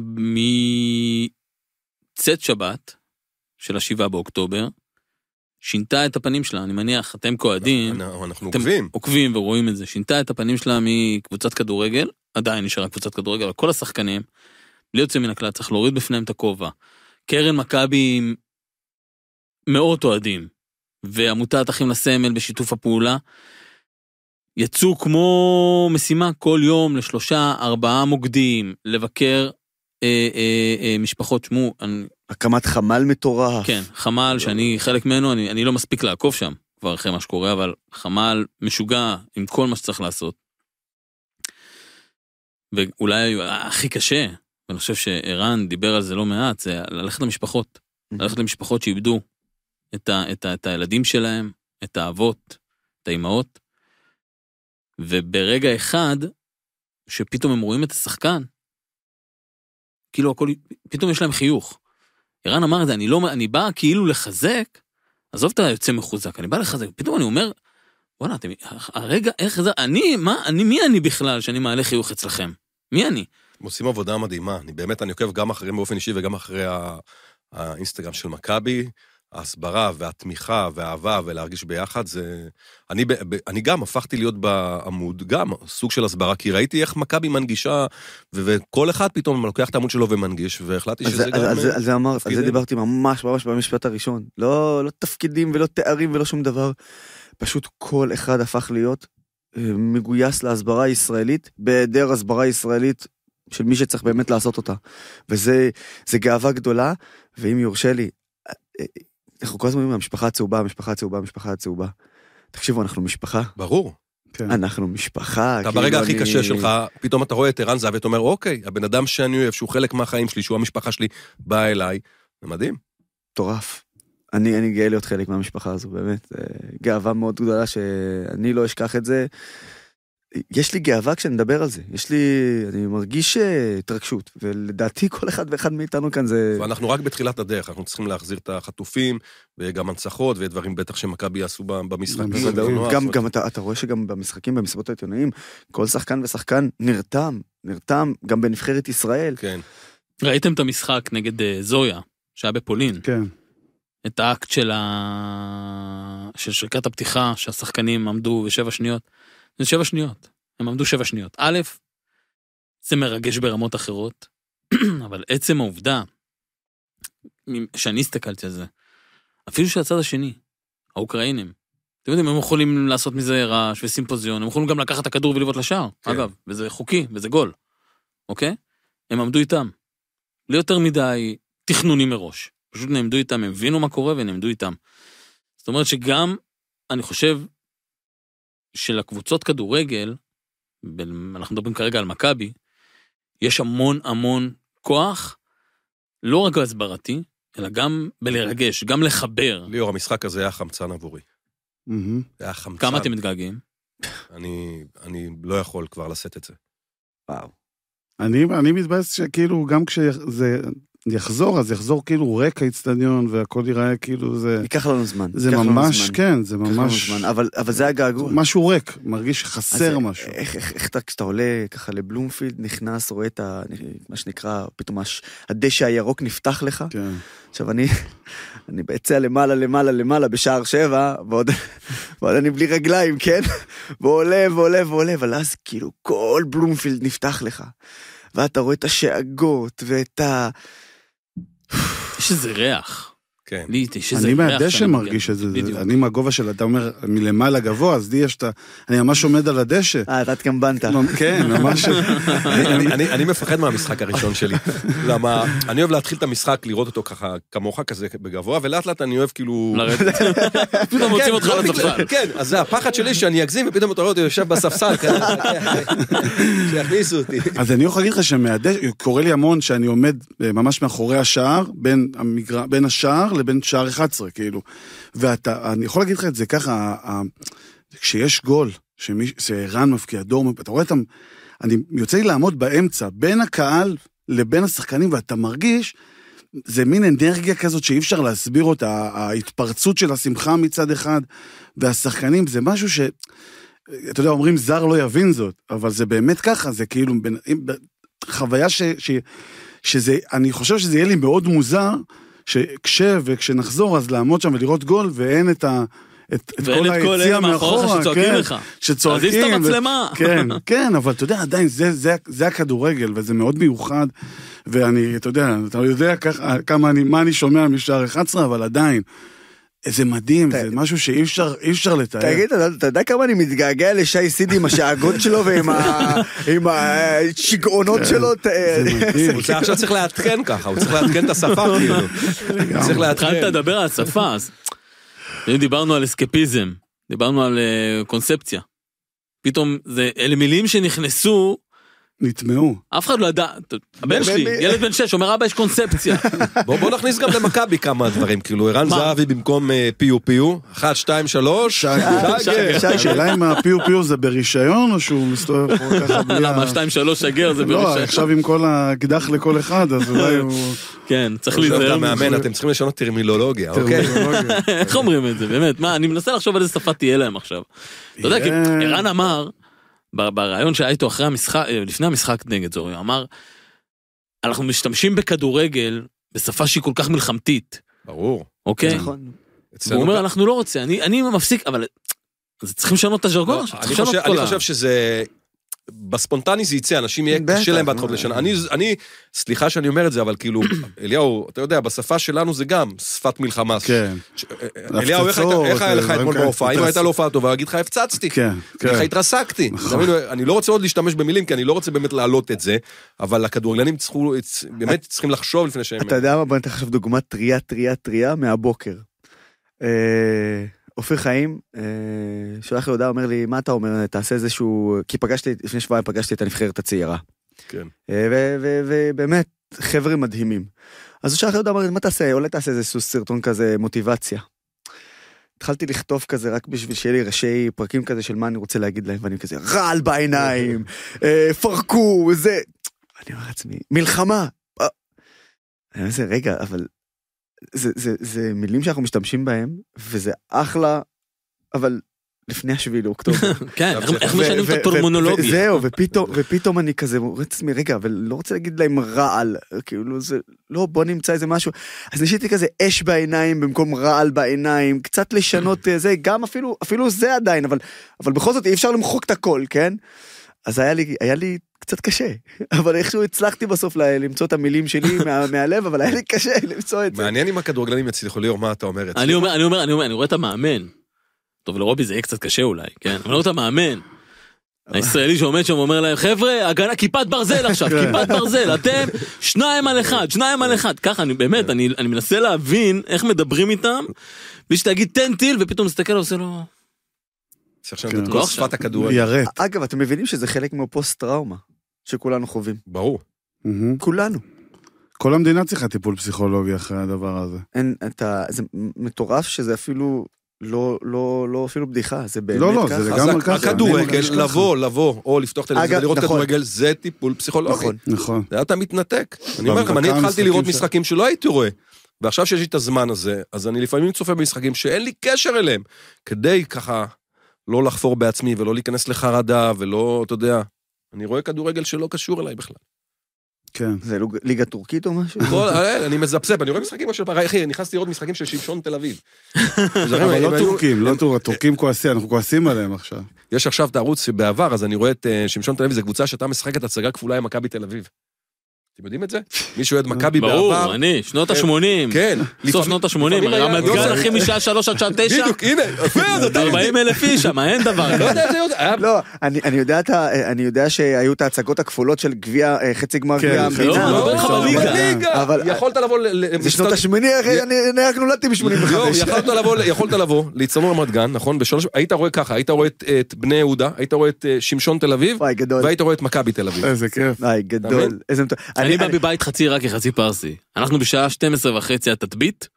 מצאת שבת של השבעה באוקטובר, שינתה את הפנים שלה, אני מניח, אתם כועדים, אנחנו עוקבים. עוקבים ורואים את זה, שינתה את הפנים שלה מקבוצת כדורגל, עדיין נשארה קבוצת כדורגל, אבל כל השחקנים, בלי יוצא מן הכלל, צריך להוריד בפניהם את הכובע. קרן מכבי מאות אוהדים, ועמותת אחים לסמל בשיתוף הפעולה, יצאו כמו משימה כל יום לשלושה, ארבעה מוקדים, לבקר אה, אה, אה, משפחות שמו. אני... הקמת חמל מטורף. כן, חמל שאני חלק ממנו, אני, אני לא מספיק לעקוב שם, כבר אחרי מה שקורה, אבל חמל משוגע עם כל מה שצריך לעשות. ואולי הכי קשה, ואני חושב שערן דיבר על זה לא מעט, זה ללכת למשפחות, ללכת למשפחות שאיבדו את, ה, את, ה, את הילדים שלהם, את האבות, את האימהות, וברגע אחד, שפתאום הם רואים את השחקן, כאילו הכל, פתאום יש להם חיוך. ערן אמר את זה, אני, לא, אני בא כאילו לחזק, עזוב את היוצא מחוזק, אני בא לחזק, פתאום אני אומר, וואלה, אתם, הרגע, איך זה, אני, מה, אני, מי אני בכלל שאני מעלה חיוך אצלכם? מי אני? עושים עבודה מדהימה, אני באמת, אני עוקב גם אחריהם באופן אישי, וגם אחרי האינסטגרם של מכבי, ההסברה והתמיכה והאהבה ולהרגיש ביחד, זה... אני, אני גם הפכתי להיות בעמוד, גם סוג של הסברה, כי ראיתי איך מכבי מנגישה, וכל אחד פתאום לוקח את העמוד שלו ומנגיש, והחלטתי שזה אז, גם... על זה, על זה אמרת, על זה דיברתי ממש ממש במשפט הראשון. לא, לא תפקידים ולא תארים ולא שום דבר. פשוט כל אחד הפך להיות מגויס להסברה הישראלית, בהיעדר הסברה ישראלית של מי שצריך באמת לעשות אותה. וזה זה גאווה גדולה, ואם יורשה לי, אנחנו כל הזמן אומרים, המשפחה הצהובה, המשפחה הצהובה, המשפחה הצהובה. תקשיבו, אנחנו משפחה. ברור. אנחנו משפחה. אתה ברגע הכי קשה שלך, פתאום אתה רואה את ערן זהב, ואתה אומר, אוקיי, הבן אדם שאני אוהב, שהוא חלק מהחיים שלי, שהוא המשפחה שלי, בא אליי, זה מדהים. טורף. אני, אני גאה להיות חלק מהמשפחה הזו, באמת. גאווה מאוד גדולה שאני לא אשכח את זה. יש לי גאווה כשאני מדבר על זה. יש לי, אני מרגיש התרגשות, ולדעתי כל אחד ואחד מאיתנו כאן זה... ואנחנו רק בתחילת הדרך, אנחנו צריכים להחזיר את החטופים, וגם הנצחות, ודברים בטח שמכבי יעשו במשחקים. גם, גם אתה, אתה רואה שגם במשחקים, במסיבות העיתונאים, כל שחקן ושחקן נרתם, נרתם, גם בנבחרת ישראל. כן. ראיתם את המשחק נגד זויה, שהיה בפולין? כן. את האקט של ה... של שריקת הפתיחה, שהשחקנים עמדו בשבע שניות. זה שבע שניות. הם עמדו שבע שניות. א', זה מרגש ברמות אחרות, אבל עצם העובדה, שאני הסתכלתי על זה, אפילו שהצד השני, האוקראינים, אתם יודעים, הם יכולים לעשות מזה רעש וסימפוזיון, הם יכולים גם לקחת את הכדור ולבעוט לשער, כן. אגב, וזה חוקי, וזה גול. אוקיי? הם עמדו איתם. לא יותר מדי תכנונים מראש. פשוט נעמדו איתם, הם הבינו מה קורה ונעמדו איתם. זאת אומרת שגם, אני חושב, של הקבוצות כדורגל, אנחנו מדברים כרגע על מכבי, יש המון המון כוח, לא רק הסברתי, אלא גם בלרגש, גם לחבר. ליאור, המשחק הזה היה חמצן עבורי. היה חמצן. כמה אתם מתגעגעים? אני, אני לא יכול כבר לשאת את זה. וואו. אני, אני מתבאס שכאילו, גם כשזה, יחזור, אז יחזור כאילו ריק האצטדיון, והכל ייראה כאילו זה... ייקח לנו זמן. זה ממש, כן, זה ממש... אבל, אבל זה הגעגוע. משהו ריק, מרגיש שחסר משהו. איך, איך, איך אתה, כשאתה עולה ככה לבלומפילד, נכנס, רואה את ה... מה שנקרא, פתאום הדשא הירוק נפתח לך. כן. עכשיו אני, אני ביציע למעלה, למעלה, למעלה, בשער שבע, ועוד, ועוד אני בלי רגליים, כן? ועולה, ועולה, ועולה, אבל אז כאילו כל בלומפילד נפתח לך. ואתה רואה את השאגות, ואת ה... יש איזה ריח. כן. לי, יש איזה אני ריח. מהדשא מרגיש את זה, אני מהגובה של, אתה אומר, מלמעלה גבוה, אז לי יש את ה... אני ממש עומד על הדשא. אה, אתה התקמבנת. כן, ממש... אני מפחד מהמשחק הראשון שלי. למה, אני אוהב להתחיל את המשחק, לראות אותו ככה, כמוך כזה בגבוה, ולאט לאט אני אוהב כאילו... לרדת. פתאום מוצאים אותך לספסל. כן, אז זה הפחד שלי שאני אגזים, ופתאום אתה רואה אותי יושב בספסל, שיכניסו אותי. אז אני יכול להגיד לך שמהדשא, קורה לי המון שאני עומד ממש מאחורי השער, בין השער לבין שער אחת עשרה, כאילו. ואתה, אני יכול להגיד לך את זה ככה, כשיש גול, שערן מפקיע דור, אתה רואה אותם, אני יוצא לי לעמוד באמצע, בין הקהל לבין השחקנים, ואתה מרגיש, זה מין אנרגיה כזאת שאי אפשר להסביר אותה, ההתפרצות של השמחה מצד אחד, והשחקנים, זה משהו ש... אתה יודע, אומרים זר לא יבין זאת, אבל זה באמת ככה, זה כאילו, חוויה ש... שזה, אני חושב שזה יהיה לי מאוד מוזר, שכש וכשנחזור אז לעמוד שם ולראות גול, ואין את ה... את, את כל היציאה מאחורה, שצועקים לך. שצועקים. אז יש את המצלמה. כן, כן, אבל אתה יודע, עדיין, זה, זה, זה הכדורגל, וזה מאוד מיוחד, ואני, אתה יודע, אתה יודע כמה אני, מה אני שומע משער אחת עשרה, אבל עדיין, זה מדהים, זה משהו שאי אפשר, אי אפשר לתאר. תגיד, אתה יודע כמה אני מתגעגע לשי סידי עם השאגות שלו ועם השגעונות שלו? זה מדהים. הוא עכשיו צריך להתקן ככה, הוא צריך להתקן את השפה כאילו. צריך להתקן. התחלת לדבר על השפה, אז דיברנו על אסקפיזם, דיברנו על קונספציה. פתאום, אלה מילים שנכנסו, נטמעו. אף אחד לא ידע, הבן שלי, ילד בן שש, אומר, אבא, יש קונספציה. בוא נכניס גם למכבי כמה דברים, כאילו, ערן זהבי במקום פיו פיו, אחת, שתיים, שלוש, שגר. שאלה אם הפיו פיו זה ברישיון, או שהוא מסתובב פה ככה בלי... למה, שתיים, שלוש, שגר זה ברישיון. לא, עכשיו עם כל הקדח לכל אחד, אז אולי הוא... כן, צריך להיזהר. אתם צריכים לשנות טרמינולוגיה, אוקיי? איך אומרים את זה, באמת? מה, אני מנסה לחשוב על איזה שפה תהיה להם עכשיו. אתה יודע, כי ערן אמר, ברעיון שהיה איתו אחרי המשחק, לפני המשחק נגד זורי, הוא אמר, אנחנו משתמשים בכדורגל בשפה שהיא כל כך מלחמתית. ברור. אוקיי? נכון. הוא אומר, אנחנו לא רוצים, אני, אני מפסיק, אבל אז צריכים לשנות את הז'רגון עכשיו. אני חושב, אני חושב שזה, בספונטני זה יצא, אנשים יהיה קשה להם בהתחלות לשנה. אני, אני, סליחה שאני אומר את זה, אבל כאילו, אליהו, אתה יודע, בשפה שלנו זה גם שפת מלחמה. כן. אליהו, איך היה לך אתמול בהופעה? אם הייתה לו הופעה טובה, אגיד לך, הפצצתי. כן. איך התרסקתי. אני לא רוצה עוד להשתמש במילים, כי אני לא רוצה באמת להעלות את זה, אבל הכדורגלנים באמת צריכים לחשוב לפני שהם... אתה יודע מה, בוא נתן עכשיו דוגמה טריה, טריה, טריה מהבוקר. אופיר חיים, שולח לי הודעה, אומר לי, מה אתה אומר, תעשה איזשהו, כי פגשתי, לפני שבועיים פגשתי את הנבחרת הצעירה. כן. ובאמת, חבר'ה מדהימים. אז הוא שולח לי הודעה, אומר לי, מה תעשה, אולי תעשה איזשהו סרטון כזה, מוטיבציה. התחלתי לכתוב כזה, רק בשביל שיהיה לי ראשי פרקים כזה של מה אני רוצה להגיד להם, ואני כזה, רעל בעיניים, פרקו, זה. אני אומר לעצמי, מלחמה. אני אומר, רגע, אבל... זה, זה, זה מילים שאנחנו משתמשים בהם, וזה אחלה, אבל לפני השביעי לאוקטובר. כן, איך משנים את הטרמינולוגיה. זהו, ופתאום אני כזה, רצמי, רגע, אבל לא רוצה להגיד להם רעל, כאילו זה, לא, בוא נמצא איזה משהו. אז נשיתי כזה אש בעיניים, במקום רעל בעיניים, קצת לשנות זה, גם אפילו, אפילו זה עדיין, אבל, אבל בכל זאת אי אפשר למחוק את הכל, כן? אז היה לי, היה לי קצת קשה, אבל איכשהו הצלחתי בסוף למצוא את המילים שלי מהלב, אבל היה לי קשה למצוא את זה. מעניין אם הכדורגלנים יצליחו ליאור מה אתה אומר. אני אומר, אני אומר, אני אומר, אני רואה את המאמן. טוב, לרובי זה יהיה קצת קשה אולי, כן? אני רואה את המאמן. הישראלי שעומד שם אומר להם, חבר'ה, הגנה, כיפת ברזל עכשיו, כיפת ברזל, אתם שניים על אחד, שניים על אחד. ככה, אני באמת, אני מנסה להבין איך מדברים איתם, בלי שתגיד תן טיל, ופתאום מסתכל ועושה לו... שפת הכדורגל. אגב, אתם מבינים שזה חלק מהפוסט טראומה שכולנו חווים. ברור. כולנו. כל המדינה צריכה טיפול פסיכולוגי אחרי הדבר הזה. אין, אתה, זה מטורף שזה אפילו לא, לא, לא אפילו בדיחה, זה באמת לא, לא, ככה. זה לגמרי ככה. הכדורגל, לבוא, לבוא, או לפתוח טלוויזיה ולראות כדורגל, זה טיפול פסיכולוגי. נכון. נכון. זה אתה מתנתק. אני אומר לכם, אני התחלתי לראות משחקים שלא הייתי רואה, ועכשיו שיש לי את הזמן הזה, אז אני לפעמים צופה במשחקים שאין לי קשר אליהם, כדי ככה לא לחפור בעצמי, ולא להיכנס לחרדה, ולא, אתה יודע, אני רואה כדורגל שלא קשור אליי בכלל. כן. זה ליגה טורקית או משהו? אני מזפספ, אני רואה משחקים של פרה, אחי, נכנסתי לראות משחקים של שמשון תל אביב. אבל לא טורקים, לא טורקים, הטורקים כועסים, אנחנו כועסים עליהם עכשיו. יש עכשיו את הערוץ שבעבר, אז אני רואה את שמשון תל אביב, זו קבוצה שאתה משחקת הצגה כפולה עם מכבי תל אביב. אתם יודעים את זה? מישהו עד מכבי בעבר. ברור, אני, שנות ה-שמונים. כן. סוף שנות ה-שמונים, רמת גן אחי משעה שלוש עד שעה תשע. בדיוק, הנה. ארבעים אלף איש שם, אין דבר. לא, אני יודע שהיו את ההצגות הכפולות של גביע, חצי גמר גביע המדינה. לא, לא, בליגה. יכולת לבוא... זה שנות ה-שמונים, אני רק נולדתי ב-שמונים וחמש. יכולת לבוא, להצטרנו רמת גן, נכון? היית רואה ככה, היית רואה את בני יהודה, היית רואה את שמשון תל אביב, והיית רואה את מכבי תל אביב. איזה כיף. איי, גדול. אני בא בבית חצי עיראקי, חצי פרסי. אנחנו בשעה שתים עשרה וחצי התטבית,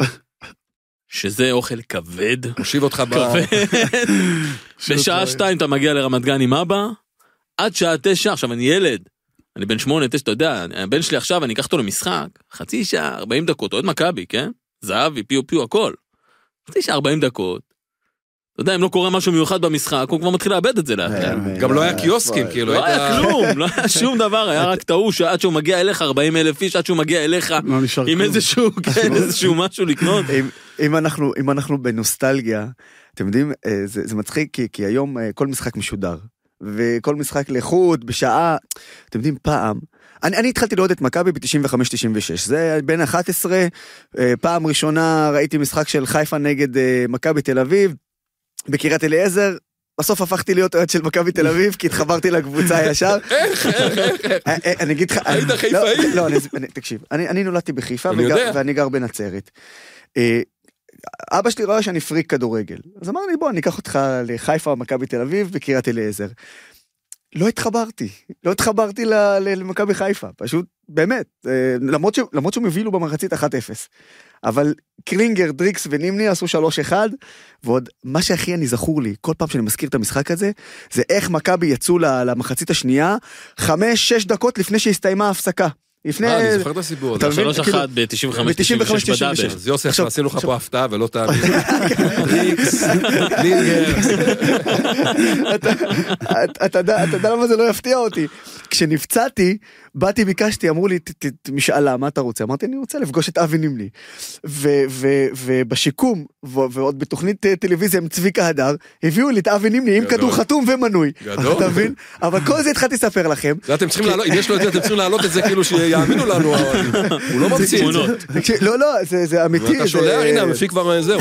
שזה אוכל כבד. מושיב אותך ב... כבד. בשעה שתיים אתה מגיע לרמת גן עם אבא, עד שעה תשע, עכשיו אני ילד, אני בן שמונה, תשע, אתה יודע, הבן שלי עכשיו, אני אקח אותו למשחק, חצי שעה, ארבעים דקות, עוד מכבי, כן? זהבי, פיו פיו, הכל. חצי שעה, ארבעים דקות. אתה יודע, אם לא קורה משהו מיוחד במשחק, הוא כבר מתחיל לאבד את זה לאט. גם לא היה קיוסקים, כאילו. לא היה כלום, לא היה שום דבר, היה רק טעו שעד שהוא מגיע אליך, ארבעים אלף איש, עד שהוא מגיע אליך, עם איזשהו, כן, איזשהו משהו לקנות. אם אנחנו בנוסטלגיה, אתם יודעים, זה מצחיק, כי היום כל משחק משודר, וכל משחק לחוט, בשעה, אתם יודעים, פעם, אני, אני התחלתי לראות את מכבי ב-תשעים וחמש תשעים ושש, זה בין אחת עשרה, פעם ראשונה ראיתי משחק של חיפה נגד מכבי תל אביב, בקריית אליעזר, בסוף הפכתי להיות אוהד של מכבי תל אביב, כי התחברתי לקבוצה ישר. איך, איך, איך, אני אגיד לך... היית חיפאי? לא, תקשיב, אני נולדתי בחיפה, ואני גר בנצרת. אבא שלי ראה שאני פריק כדורגל, אז אמר לי, בוא, אני אקח אותך לחיפה או מכבי תל אביב, בקריית אליעזר. לא התחברתי, לא התחברתי למכבי חיפה, פשוט, באמת, למרות שהוא מבילו במחצית אחת אפס. אבל קלינגר, דריקס ונימני עשו שלוש אחד, ועוד מה שהכי אני זכור לי, כל פעם שאני מזכיר את המשחק הזה, זה איך מכבי יצאו למחצית השנייה, חמש, שש דקות לפני שהסתיימה ההפסקה. אה, אני זוכר את הסיפור הזה. שלוש אחת ב-תשעים וחמש תשעים ושש בדאבל. אז יוסף, עשינו לך פה הפתעה ולא תאמין. דריקס, קלינגר. אתה יודע למה זה לא יפתיע אותי? כשנפצעתי, באתי, ביקשתי, אמרו לי, משאלה, מה אתה רוצה? אמרתי, אני רוצה לפגוש את אבי נימני. ובשיקום, ועוד בתוכנית טלוויזיה עם צביקה הדר, הביאו לי את אבי נימני עם כדור חתום ומנוי. גדול. אתה מבין? אבל כל זה התחלתי לספר לכם. אתם צריכים לעלות, אם יש לו את זה, אתם צריכים לעלות את זה כאילו שיאמינו לנו. הוא לא ממציא את זה. לא, לא, זה אמיתי. ואתה שולח, הנה, המפיק כבר זהו.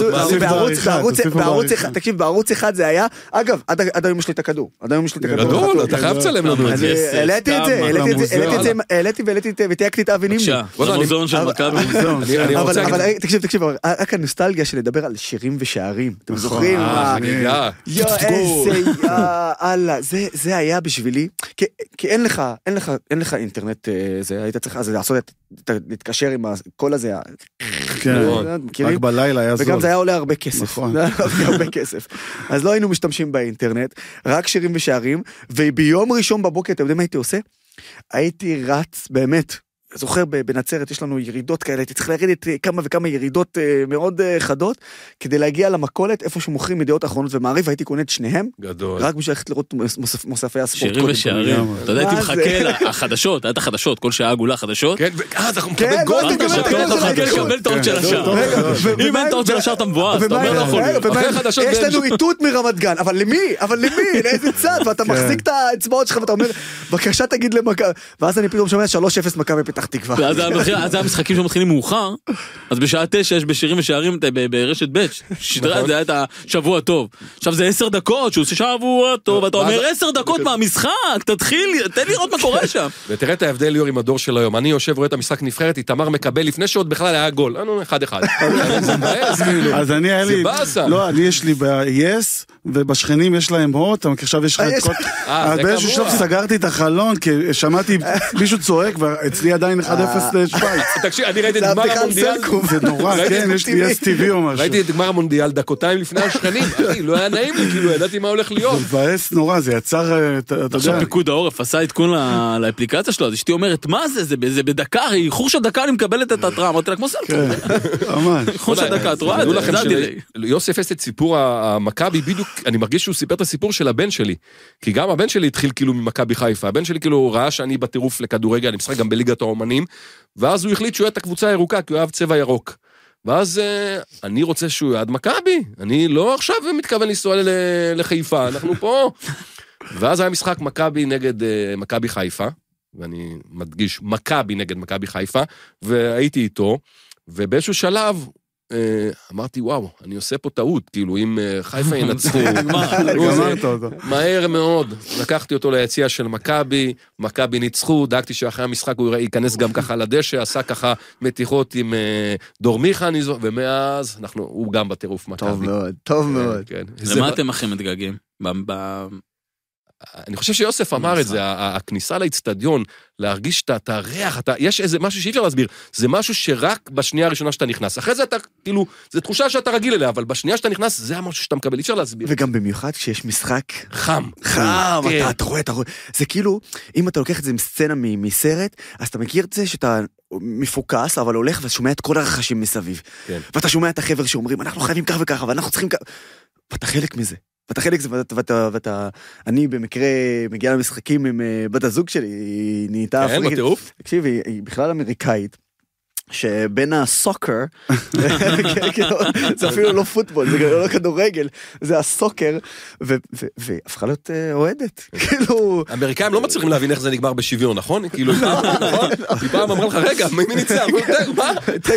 תקשיב, בערוץ אחד זה היה, אגב, עד היום יש לי את הכדור. עד היום יש לי את הכדור. גדול, אתה חייב לצלם לנו את זה. העליתי את זה, העליתי והעליתי והעליתי את אבי נימני. בבקשה, למוזיאון של מכבי. אבל תקשיב, תקשיב, רק הנוסטלגיה של לדבר על שירים ושערים. אתם זוכרים? יו, איזה יאללה, זה היה בשבילי, כי אין לך, אין לך אינטרנט, היית צריך אז לעשות, להתקשר עם כל הזה, רק בלילה היה זול. וגם זה היה עולה הרבה כסף. הרבה כסף. אז לא היינו משתמשים באינטרנט, רק שירים ושערים, וביום ראשון בבוקר, אתם יודעים מה הייתי עושה? הייתי רץ, באמת, זוכר בנצרת, יש לנו ירידות כאלה, הייתי צריך להריד כמה וכמה ירידות מאוד חדות, כדי להגיע למכולת, איפה שמוכרים ידיעות אחרונות ומעריב, הייתי קונה את שניהם, גדול. רק בשביל ללכת לראות מוספי הספורט. שירים ושערים, אתה יודע, הייתי מחכה לחדשות, היה את החדשות, כל שעה עגולה חדשות. כן, ואז אנחנו מקבל גול, אתה מקבל טעות של השער. אם אין טעות של השער, אתה מבואס, אתה אומר לא יכול. יש לנו איתות מרמת גן, אבל למי? אבל למי? לאיזה צד? ואתה מחזיק את האצבעות שלך, ואתה אומר, בבקשה תגיד למכבי. ואז אני פתאום שומע שלוש אפס מכבי פתח תקווה. אז זה המשחקים שמתחילים מאוחר, אז בשעה תשע יש בשירים ושערים ברשת ב' שדרה, זה היה את השבוע טוב. עכשיו זה עשר דקות, שהוא עושה שבוע טוב, אתה אומר עשר דקות מהמשחק, תתחיל, תן לראות מה קורה שם. ותראה את ההבדל יור עם הדור של היום, אני יושב רואה את המשחק נבחרת, איתמר מקבל לפני שעוד בכלל היה גול, אחד אחד. אז אני היה לי, לא, אני יש לי ב-yes, ובשכנים יש להם הוט, עכשיו יש לך את כל... אז באיזשהו שלב סגרתי את החלון, כי שמעתי מישהו צועק, ואצלי עדיין אחד אפס לשוויץ. תקשיב, אני ראיתי את גמר המונדיאל. זה נורא, כן, יש לי אס טי וי או משהו. ראיתי את גמר המונדיאל דקותיים לפני השכנים, לא היה נעים לי, כאילו, ידעתי מה הולך להיות. זה מבאס נורא, זה יצר, אתה יודע... עכשיו פיקוד העורף עשה עדכון לאפליקציה שלו, אז אשתי אומרת, מה זה, זה בדקה, איחור של דקה אני מקבלת את התראה, אמרתי לה, כמו סלטון. איחור של דקה, את רואה? יוסף עשה את סיפור המכבי, בדיוק, אני מרגיש שהוא סיפר את הסיפור של הבן שלי, כי גם הבן שלי התחיל כאילו ממכבי חיפה, הבן שלי כאילו ראה שאני בטירוף לכדורגל, אני משחק גם בליגת האומנים, ואז הוא החליט שהוא יהיה את הקבוצה הירוקה, כי הוא אוהב צבע ירוק. ואז אני רוצה שהוא יעד מכבי, אני לא עכשיו מתכוון לנסוע לחיפה, אנחנו פה. ואז היה משחק מכבי נגד מכבי חיפה, ואני מדגיש מכבי נגד מכבי חיפה, והייתי איתו, ובאיזשהו שלב, אמרתי, וואו, אני עושה פה טעות, כאילו, אם חיפה ינצחו, מהר מאוד, לקחתי אותו ליציאה של מכבי, מכבי ניצחו, דאגתי שאחרי המשחק הוא ייכנס גם ככה לדשא, עשה ככה מתיחות עם דור מיכה, ומאז, הוא גם בטירוף מכבי. טוב מאוד, טוב מאוד. למה אתם הכי מתגעגעים? אני חושב שיוסף אמר את זה, הכניסה לאצטדיון, להרגיש את הריח, יש איזה משהו שאי אפשר להסביר, זה משהו שרק בשנייה הראשונה שאתה נכנס, אחרי זה אתה, כאילו, זה תחושה שאתה רגיל אליה, אבל בשנייה שאתה נכנס, זה המשהו שאתה מקבל, אי אפשר להסביר. וגם במיוחד כשיש משחק חם. חם, אתה רואה, אתה רואה, זה כאילו, אם אתה לוקח את זה עם סצנה מסרט, אז אתה מכיר את זה שאתה מפוקס, אבל הולך ושומע את כל הרחשים מסביב, ואתה שומע את החבר שאומרים, אנחנו חייבים כך וככה, ואנחנו צריכים כך, ואתה חלק מזה. ואתה חלק זה, ואתה, ואתה, ואתה, אני במקרה מגיע למשחקים עם בת הזוג שלי, היא נהייתה אפריקית. כן, בטירוף. תקשיב, היא, היא בכלל אמריקאית, שבין הסוקר, זה אפילו לא פוטבול, זה לא כדורגל, זה הסוקר, והפכה להיות אוהדת. כאילו... האמריקאים לא מצליחים להבין איך זה נגמר בשוויון, נכון? כאילו, היא פעם אמרה לך, רגע, מי ניצח? מה?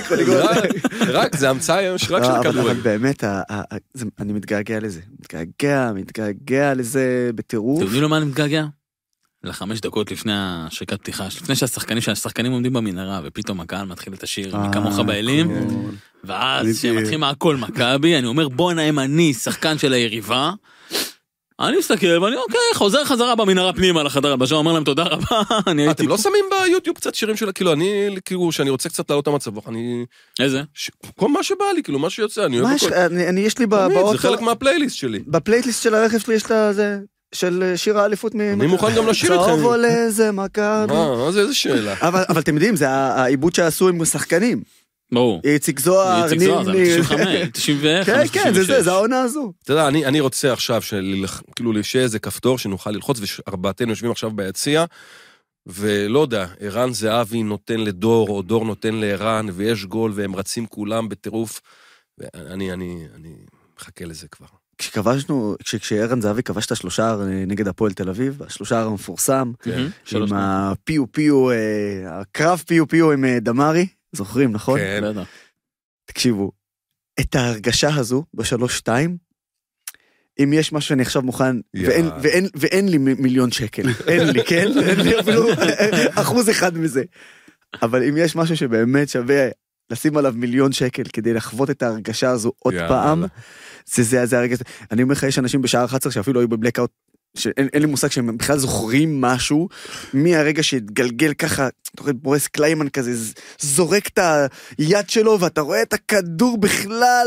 רק, זה המצאה רק של כדורגל. אבל באמת, אני מתגעגע לזה. מתגעגע, מתגעגע לזה בטירוף. אתם יודעים לו מה אני מתגעגע? לחמש דקות לפני השריקת פתיחה, לפני שהשחקנים, שהשחקנים עומדים במנהרה, ופתאום הקהל מתחיל את השיר מכמוך באלים, ואז שמתחיל מהכל מכבי, אני אומר, בוא נעים אני, שחקן של היריבה, אני מסתכל, ואני אוקיי, חוזר חזרה במנהרה פנימה לחדר הבשם, אומר להם תודה רבה, אני הייתי... אתם לא שמים ביוטיוב קצת שירים שלה, כאילו, אני, כאילו, שאני רוצה קצת לעלות המצב, אני... איזה? כל מה שבא לי, כאילו, מה שיוצא, אני אוהב הכל. אני, יש לי באוטו... זה חלק מהפלייליסט שלי. בפלייליסט של הרכב שלי יש לה זה... של שיר האליפות אני מוכן גם לשיר איתכם. צהוב עולה זה מכבי. מה, זה איזה שאלה. אבל אתם יודעים, זה העיבוד שעשו עם שחקנים. ברור. איציק זוהר, איציק זוהר, זה תשעים וחמש, תשעים וחמש, כן, כן, זה זה, זה העונה הזו. אתה יודע, אני רוצה עכשיו, כאילו, שיהיה איזה כפתור שנוכל ללחוץ, וארבעתנו יושבים עכשיו ביציע, ולא יודע, ערן זהבי נותן לדור, או דור נותן לערן, ויש גול, והם רצים כולם בטירוף, ואני, אני, אני מחכה לזה כבר. כשכבשנו, כשערן זהבי כבש את השלושה נגד הפועל תל אביב, השלושה המפורסם, עם הפיו פיו, הקרב פיו פיו עם דמרי, זוכרים, נכון? כן. תקשיבו, את ההרגשה הזו בשלוש שתיים, אם יש משהו שאני עכשיו מוכן, ואין, ואין, ואין לי מיליון שקל, אין לי, כן? אין לי אפילו אחוז אחד מזה. אבל אם יש משהו שבאמת שווה לשים עליו מיליון שקל כדי לחוות את ההרגשה הזו עוד פעם, זה זה, זה הרגע, אני אומר לך, יש אנשים בשעה אחת עשרה שאפילו היו בבלקאוט, שאין לי מושג שהם בכלל זוכרים משהו, מהרגע שהתגלגל ככה, אתה רואה בורס קליימן כזה, זורק את היד שלו, ואתה רואה את הכדור בכלל,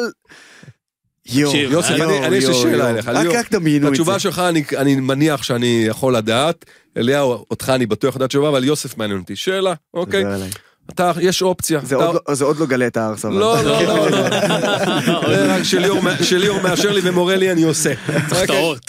יוסף, אני יש לי שאלה אליך, רק דמיינו את זה. התשובה שלך, אני מניח שאני יכול לדעת, אליהו, אותך אני בטוח לדעת תשובה, אבל יוסף מעניין אותי, שאלה, אוקיי. אתה, יש אופציה. זה עוד לא גלה את הארץ. לא, לא, לא. רק שליאור מאשר לי ומורה לי אני עושה. תחתאות.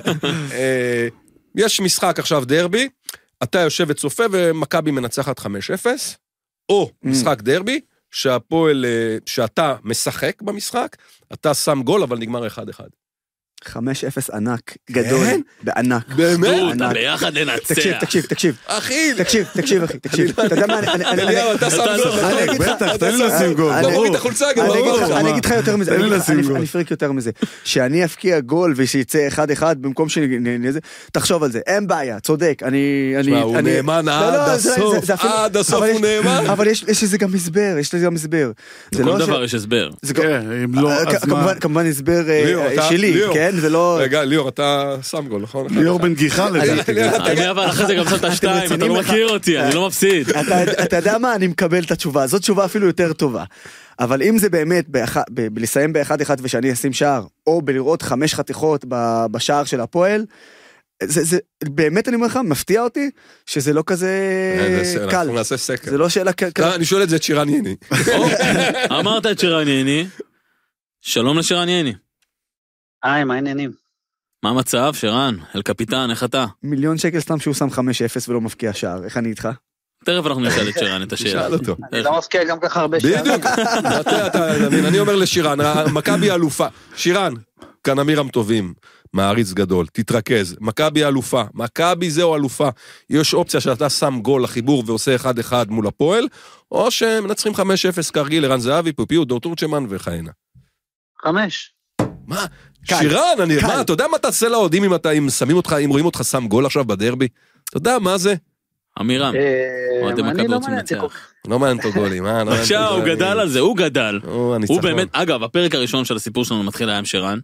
יש משחק עכשיו דרבי, אתה יושב וצופה ומכבי מנצחת חמש אפס, או משחק דרבי, שהפועל, שאתה משחק במשחק, אתה שם גול אבל נגמר אחד אחד. חמש אפס ענק, גדול, בענק. באמת? אתה ביחד לנצח. תקשיב, תקשיב, תקשיב. אחי. תקשיב, תקשיב, אחי, תקשיב. אתה יודע מה, אני... אליהו, אתה שם גול. בטח, תן לי לשים גול. ברור, את החולצה גם, ברור. אני אגיד לך יותר מזה, אני אפריק יותר מזה. שאני אפקיע גול ושיצא אחד אחד במקום שנזה, תחשוב על זה, אין בעיה, צודק, אני... תשמע, הוא נאמן עד הסוף, עד הסוף הוא נאמן. אבל יש לזה גם הסבר, יש לזה גם הסבר. לכל דבר יש הסבר. כמובן הסבר שלי, כן? כן, זה לא... רגע, ליאור, אתה שם גול, נכון? ליאור בן גיחה לדעתי. אני אבל אחרי זה גם שם את השתיים, אתה לא מכיר אותי, אני לא מפסיד. אתה יודע מה, אני מקבל את התשובה, זאת תשובה אפילו יותר טובה. אבל אם זה באמת בלסיים באחד אחד ושאני אשים שער, או בלראות חמש חתיכות בשער של הפועל, זה באמת אני אומר לך, מפתיע אותי שזה לא כזה קל. אנחנו נעשה סקר. זה לא שאלה קל. אני שואל את זה את שירן יני. אמרת את שירן יני. שלום לשירן יני. היי, מה העניינים? מה המצב, שירן? אל קפיטן, איך אתה? מיליון שקל סתם שהוא שם חמש אפס ולא מפקיע שער, איך אני איתך? תכף אנחנו נשאל את שירן את השאלה. אני לא מפקיע גם ככה הרבה שער. בדיוק. אני אומר לשירן, מכבי אלופה. שירן, כאן אמירם טובים. מעריץ גדול, תתרכז, מכבי אלופה, מכבי זהו אלופה, יש אופציה שאתה שם גול לחיבור ועושה אחד אחד מול הפועל, או שמנצחים חמש אפס כרגיל, ערן זהבי, פופיו, דור טורצ'מן וחיינה. חמש. מה? שירן, אני, מה, אתה יודע מה תעשה לאוהדים אם אתה, אם שמים אותך, אם רואים אותך שם גול עכשיו בדרבי? אתה יודע מה זה? אמירם, אוהדי מכבי רוצים לנצח. לא מעניין אותו גולים, אה? בבקשה, הוא גדל על זה, הוא גדל. הוא באמת, אגב, הפרק הראשון של הסיפור שלנו מתחיל היה עם שירן.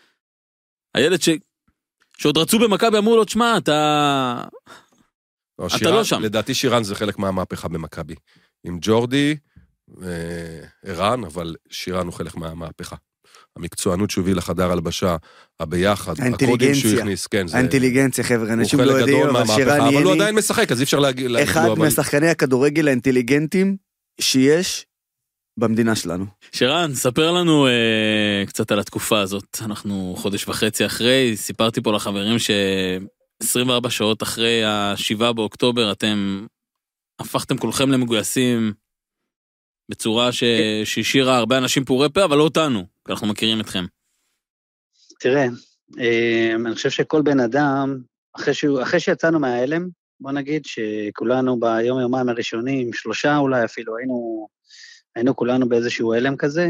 הילד ש... שעוד רצו במכבי אמרו לו, תשמע, אתה... לא, אתה שירן, לא שם. לדעתי שירן זה חלק מהמהפכה במכבי. עם ג'ורדי, ערן, אבל שירן הוא חלק מהמהפכה. המקצוענות שהוא הביא לחדר הלבשה, הביחד, הקודים שהוא הכניס, כן, זה... האינטליגנציה, חבר'ה, אנשים לא יודעים, אבל שירן יני... אבל הוא עדיין משחק, אז אי אפשר להגיד... אחד מהשחקני הכדורגל האינטליגנטים שיש במדינה שלנו. שירן, ספר לנו אה, קצת על התקופה הזאת. אנחנו חודש וחצי אחרי, סיפרתי פה לחברים ש-עשרים וארבע שעות אחרי השבעה באוקטובר, אתם הפכתם כולכם למגויסים בצורה ש... שהשאירה הרבה אנשים פעורי פה, אבל לא אותנו, כי אנחנו מכירים אתכם. תראה, אה, אני חושב שכל בן אדם, אחרי, שהוא, אחרי שיצאנו מהאלם, בוא נגיד שכולנו ביום יומיים הראשונים, שלושה אולי אפילו, היינו... היינו כולנו באיזשהו אלם כזה,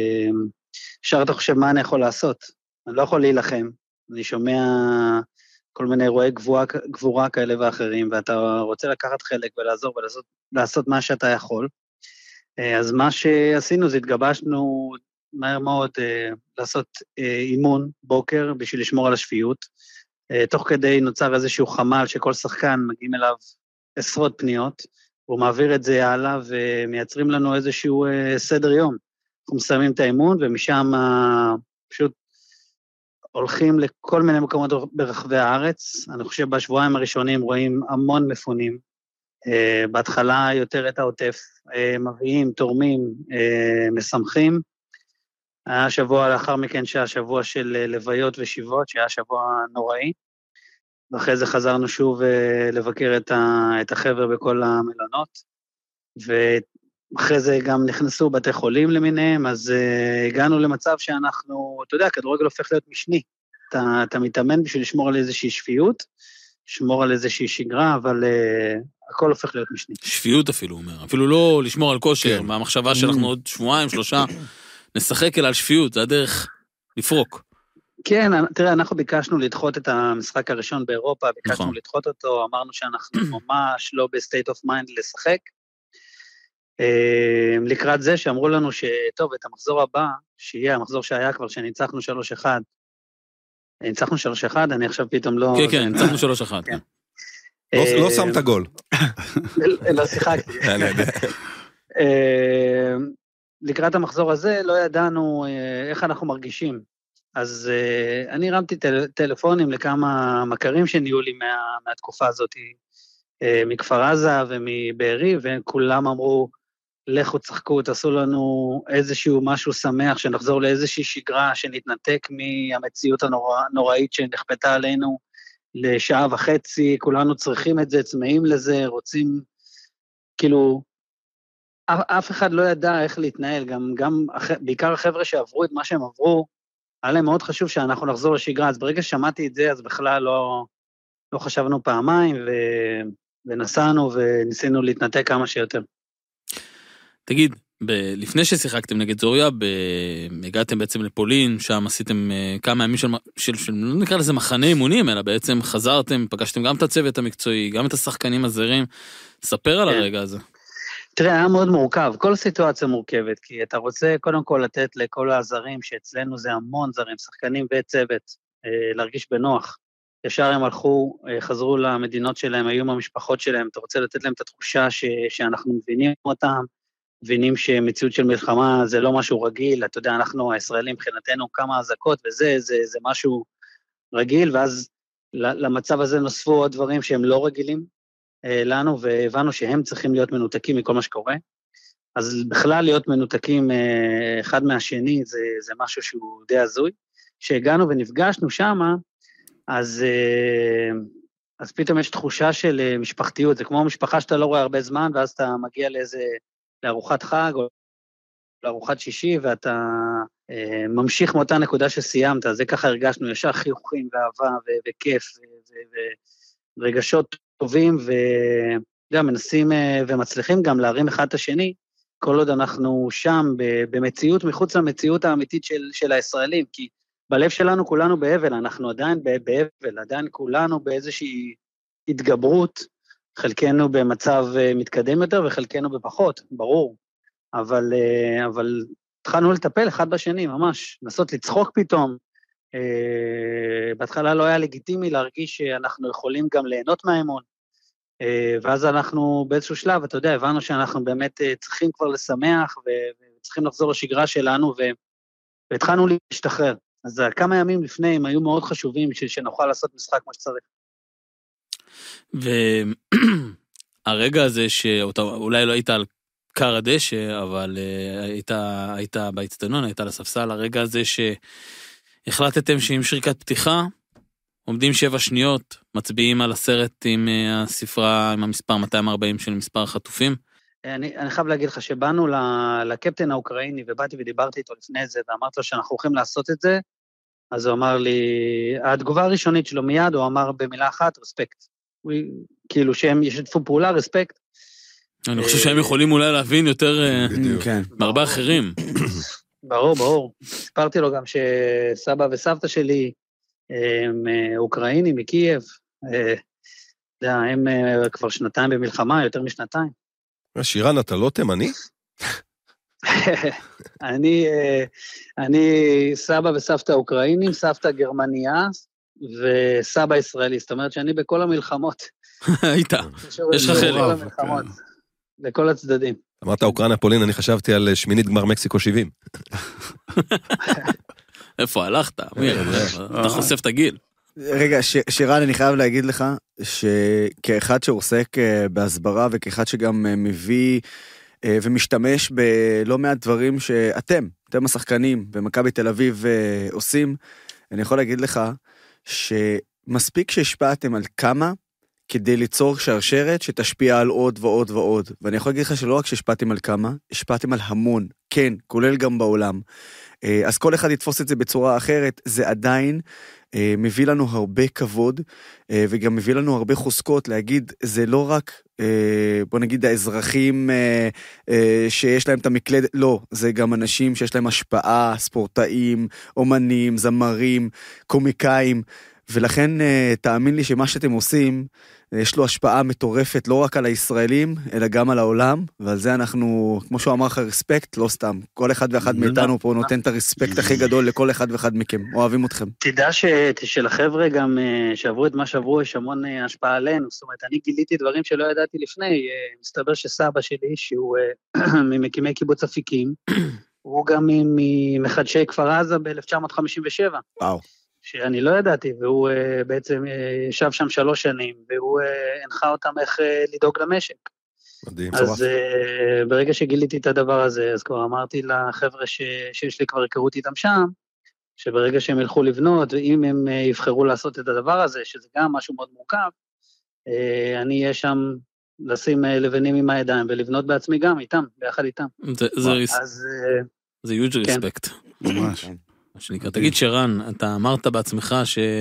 ישר אתה חושב מה אני יכול לעשות, אני לא יכול להילחם, אני שומע כל מיני אירועי גבורה, גבורה כאלה ואחרים, ואתה רוצה לקחת חלק ולעזור ולעשות לעשות מה שאתה יכול, אז מה שעשינו זה התגבשנו מהר מאוד לעשות אימון בוקר בשביל לשמור על השפיות, תוך כדי נוצר איזשהו חמ"ל שכל שחקן מגיעים אליו עשרות פניות, הוא מעביר את זה הלאה ומייצרים לנו איזשהו סדר יום. אנחנו מסיימים את האימון ומשם פשוט הולכים לכל מיני מקומות ברחבי הארץ. אני חושב בשבועיים הראשונים רואים המון מפונים. בהתחלה יותר את העוטף, מביאים, תורמים, משמחים. היה שבוע לאחר מכן שהיה שבוע של לוויות ושיבות, שהיה שבוע נוראי. ואחרי זה חזרנו שוב לבקר את, ה, את החבר'ה בכל המלונות, ואחרי זה גם נכנסו בתי חולים למיניהם, אז uh, הגענו למצב שאנחנו, אתה יודע, כדורגל הופך להיות משני, אתה, אתה מתאמן בשביל לשמור על איזושהי שפיות, לשמור על איזושהי שגרה, אבל uh, הכל הופך להיות משני. שפיות אפילו, אומר, אפילו לא לשמור על כושר, כן. מהמחשבה שאנחנו עוד שבועיים, שלושה, נשחק אלא על שפיות, זה הדרך לפרוק. כן, תראה, אנחנו ביקשנו לדחות את המשחק הראשון באירופה, ביקשנו נכון. לדחות אותו, אמרנו שאנחנו ממש לא ב-state of mind לשחק. לקראת זה שאמרו לנו שטוב, את המחזור הבא, שיהיה המחזור שהיה כבר, שניצחנו שלוש אחד, ניצחנו שלוש אחד, אני עכשיו פתאום לא... כן, כן, ניצחנו שלוש אחד. לא שמת גול. לא שיחקתי. לקראת המחזור הזה לא ידענו איך אנחנו מרגישים. אז uh, אני הרמתי טל, טלפונים לכמה מכרים שניהו לי מה, מהתקופה הזאת, uh, מכפר עזה ומבארי, וכולם אמרו, לכו צחקו, תעשו לנו איזשהו משהו שמח, שנחזור לאיזושהי שגרה, שנתנתק מהמציאות הנוראית שנכפתה עלינו לשעה וחצי, כולנו צריכים את זה, צמאים לזה, רוצים, כאילו, אף, אף אחד לא ידע איך להתנהל, גם, גם בעיקר החבר'ה שעברו את מה שהם עברו, היה להם מאוד חשוב שאנחנו נחזור לשגרה, אז ברגע ששמעתי את זה, אז בכלל לא, לא חשבנו פעמיים, ו, ונסענו וניסינו להתנתק כמה שיותר. תגיד, ב- לפני ששיחקתם נגד זוריה, ב- הגעתם בעצם לפולין, שם עשיתם uh, כמה ימים של, של, של, לא נקרא לזה מחנה אימונים, אלא בעצם חזרתם, פגשתם גם את הצוות המקצועי, גם את השחקנים הזרים, ספר על הרגע הזה. תראה, היה מאוד מורכב, כל סיטואציה מורכבת, כי אתה רוצה קודם כל לתת לכל הזרים, שאצלנו זה המון זרים, שחקנים וצוות, להרגיש בנוח. ישר הם הלכו, חזרו למדינות שלהם, היו עם המשפחות שלהם, אתה רוצה לתת להם את התחושה ש, שאנחנו מבינים אותם, מבינים שמציאות של מלחמה זה לא משהו רגיל, אתה יודע, אנחנו הישראלים מבחינתנו כמה הזקות, וזה זה, זה משהו רגיל, ואז למצב הזה נוספו עוד דברים שהם לא רגילים לנו, והבנו שהם צריכים להיות מנותקים מכל מה שקורה, אז בכלל להיות מנותקים אחד מהשני, זה, זה משהו שהוא די הזוי, שהגענו ונפגשנו שמה, אז, אז פתאום יש תחושה של משפחתיות, זה כמו משפחה שאתה לא רואה הרבה זמן, ואז אתה מגיע לאיזה, לארוחת חג, או לארוחת שישי, ואתה אה, ממשיך מאותה נקודה שסיימת, זה ככה הרגשנו, ישר חיוכים ואהבה ו- וכיף, ורגשות טובים, ומנסים אה, ומצליחים גם להרים אחד את השני, כל עוד אנחנו שם במציאות, מחוץ למציאות האמיתית של, של הישראלים, כי בלב שלנו כולנו באבל, אנחנו עדיין באבל, עדיין כולנו באיזושהי התגברות, חלקנו במצב מתקדם יותר וחלקנו בפחות, ברור, אבל, אבל התחלנו לטפל אחד בשני, ממש, לנסות לצחוק פתאום, בהתחלה לא היה לגיטימי להרגיש שאנחנו יכולים גם ליהנות מהאמון, ואז אנחנו באיזשהו שלב, אתה יודע, הבנו שאנחנו באמת צריכים כבר לשמח, וצריכים לחזור לשגרה שלנו, והתחלנו להשתחרר. אז כמה ימים לפני הם היו מאוד חשובים, בשביל שנוכל לעשות משחק כמו שצריך. והרגע הזה, שאולי לא היית על קר הדשא, אבל היית, היית באצטדיון, היית על הספסל, הרגע הזה שהחלטתם שעם שריקת פתיחה, עומדים שבע שניות, מצביעים על הסרט עם הספרה, עם המספר מאתיים וארבעים של מספר החטופים. אני, אני חייב להגיד לך שבאנו לקפטן האוקראיני, ובאתי ודיברתי איתו לפני זה, ואמרתי לו שאנחנו הולכים לעשות את זה, אז הוא אמר לי, התגובה הראשונית שלו מיד, הוא אמר במילה אחת, רספקט. כאילו שהם ישתפו פעולה, רספקט. אני חושב שהם יכולים אולי להבין יותר מהרבה אחרים. ברור, ברור. סיפרתי לו גם שסבא וסבתא שלי הם אוקראינים מקייב, הם כבר שנתיים במלחמה, יותר משנתיים. שירן, אתה לא תימני? אני, אני סבא וסבתא אוקראינים, סבתא גרמניה, וסבא ישראלי, זאת אומרת שאני בכל המלחמות. היית, יש לך חלק. בכל המלחמות, לכל הצדדים. אמרת אוקראינה פולין, אני חשבתי על שמינית גמר מקסיקו שבעים. איפה הלכת? אתה חושף את הגיל. רגע, שירן, אני חייב להגיד לך, שכאחד שעוסק בהסברה, וכאחד שגם מביא ומשתמש בלא מעט דברים שאתם, אתם השחקנים במכבי תל אביב עושים, אני יכול להגיד לך שמספיק שהשפעתם על כמה, כדי ליצור שרשרת שתשפיע על עוד ועוד ועוד. ואני יכול להגיד לך שלא רק שהשפעתם על כמה, השפעתם על המון, כן, כולל גם בעולם. אז כל אחד יתפוס את זה בצורה אחרת, זה עדיין מביא לנו הרבה כבוד, וגם מביא לנו הרבה חוזקות להגיד, זה לא רק, בוא נגיד, האזרחים שיש להם את המקלדת, לא, זה גם אנשים שיש להם השפעה, ספורטאים, אומנים, זמרים, קומיקאים, ולכן תאמין לי שמה שאתם עושים, יש לו השפעה מטורפת לא רק על הישראלים, אלא גם על העולם, ועל זה אנחנו, כמו שהוא אמר לך, רספקט, לא סתם. כל אחד ואחד מאיתנו פה נותן את הרספקט הכי גדול לכל אחד ואחד מכם. אוהבים אתכם. תדע שלחבר'ה גם שעברו את מה שעברו, יש המון השפעה עלינו. זאת אומרת, אני גיליתי דברים שלא ידעתי לפני. מסתבר שסבא שלי, שהוא ממקימי קיבוץ אפיקים, הוא גם ממחדשי כפר עזה ב-אלף תשע מאות חמישים ושבע. וואו. שאני לא ידעתי, והוא uh, בעצם uh, ישב שם שלוש שנים, והוא uh, הנחה אותם איך uh, לדאוג למשק. מדהים. אז uh, ברגע שגיליתי את הדבר הזה, אז כבר אמרתי לחבר'ה ש, שיש לי כבר היכרות איתם שם, שברגע שהם ילכו לבנות, ואם הם uh, יבחרו לעשות את הדבר הזה, שזה גם משהו מאוד מורכב, uh, אני אהיה שם לשים uh, לבנים עם הידיים, ולבנות בעצמי גם איתם, ביחד איתם. זה, זה, אז, uh, זה huge respect. ממש. שנקרא, תגיד שרן, אתה אמרת בעצמך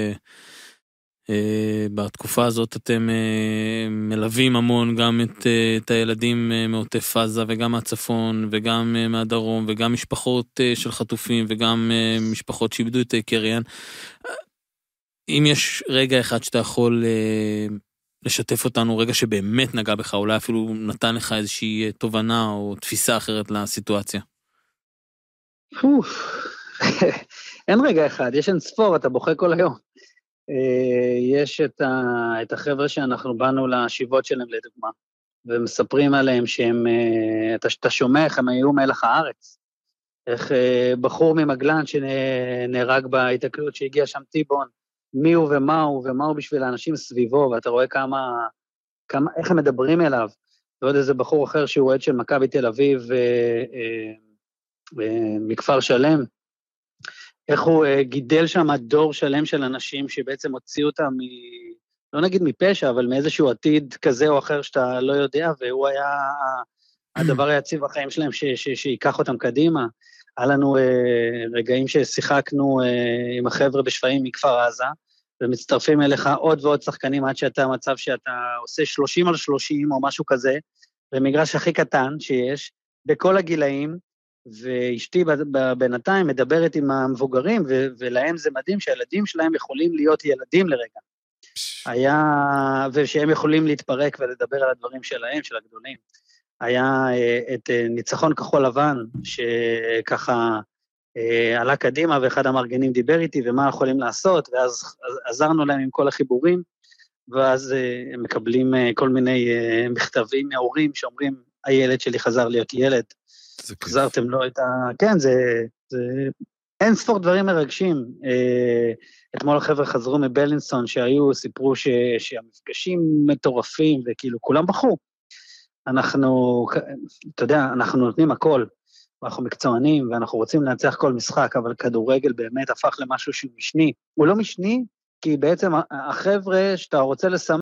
שבתקופה הזאת אתם מלווים המון גם את, את הילדים מעוטף עזה וגם מהצפון וגם מהדרום וגם משפחות של חטופים וגם משפחות שאיבדו את יקיריהן. אם יש רגע אחד שאתה יכול לשתף אותנו, רגע שבאמת נגע בך, אולי אפילו נתן לך איזושהי תובנה או תפיסה אחרת לסיטואציה. אוף. אין רגע אחד, יש אין ספור, אתה בוכה כל היום. יש את, ה, את החבר'ה שאנחנו באנו לשיבות שלהם לדוגמה, ומספרים עליהם שהם, אתה, אתה שומע איך הם היו מלח הארץ, איך בחור ממגלן שנהרג בהתקלות שהגיע שם טיבון, מי הוא ומה הוא ומה הוא בשביל האנשים סביבו, ואתה רואה כמה, כמה, איך הם מדברים אליו, ועוד איזה בחור אחר שהוא עד של מכבי תל אביב, מכפר שלם, איך הוא גידל שם דור שלם של אנשים שבעצם הוציאו אותם, מ, לא נגיד מפשע, אבל מאיזשהו עתיד כזה או אחר שאתה לא יודע, והוא היה הדבר היציב בחיים שלהם ש, ש, שיקח אותם קדימה. היה לנו רגעים ששיחקנו עם החבר'ה בשפעים מכפר עזה, ומצטרפים אליך עוד ועוד שחקנים עד שאתה מצב שאתה עושה שלושים על שלושים או משהו כזה, במגרש הכי קטן שיש, בכל הגילאים, ואשתי בינתיים מדברת עם המבוגרים, ו- ולהם זה מדהים שהילדים שלהם יכולים להיות ילדים לרגע. היה, ושהם יכולים להתפרק ולדבר על הדברים שלהם, של הגדולים. היה את ניצחון כחול לבן, שככה עלה קדימה, ואחד המארגנים דיבר איתי, ומה יכולים לעשות, ואז עזרנו להם עם כל החיבורים, ואז הם מקבלים כל מיני מכתבים מההורים, שאומרים, הילד שלי חזר להיות ילד, חזרתם לו את ה... כן, זה... זה... אין ספור דברים מרגשים. אתמול החבר'ה חזרו מבלינסון, שהיו, סיפרו ש... שהמפגשים מטורפים, וכאילו כולם בחרו. אנחנו, אתה יודע, אנחנו נותנים הכל, ואנחנו מקצוענים, ואנחנו רוצים להנצח כל משחק, אבל כדורגל באמת הפך למשהו שהוא משני. הוא לא משני, כי בעצם החבר'ה שאתה רוצה לשמח,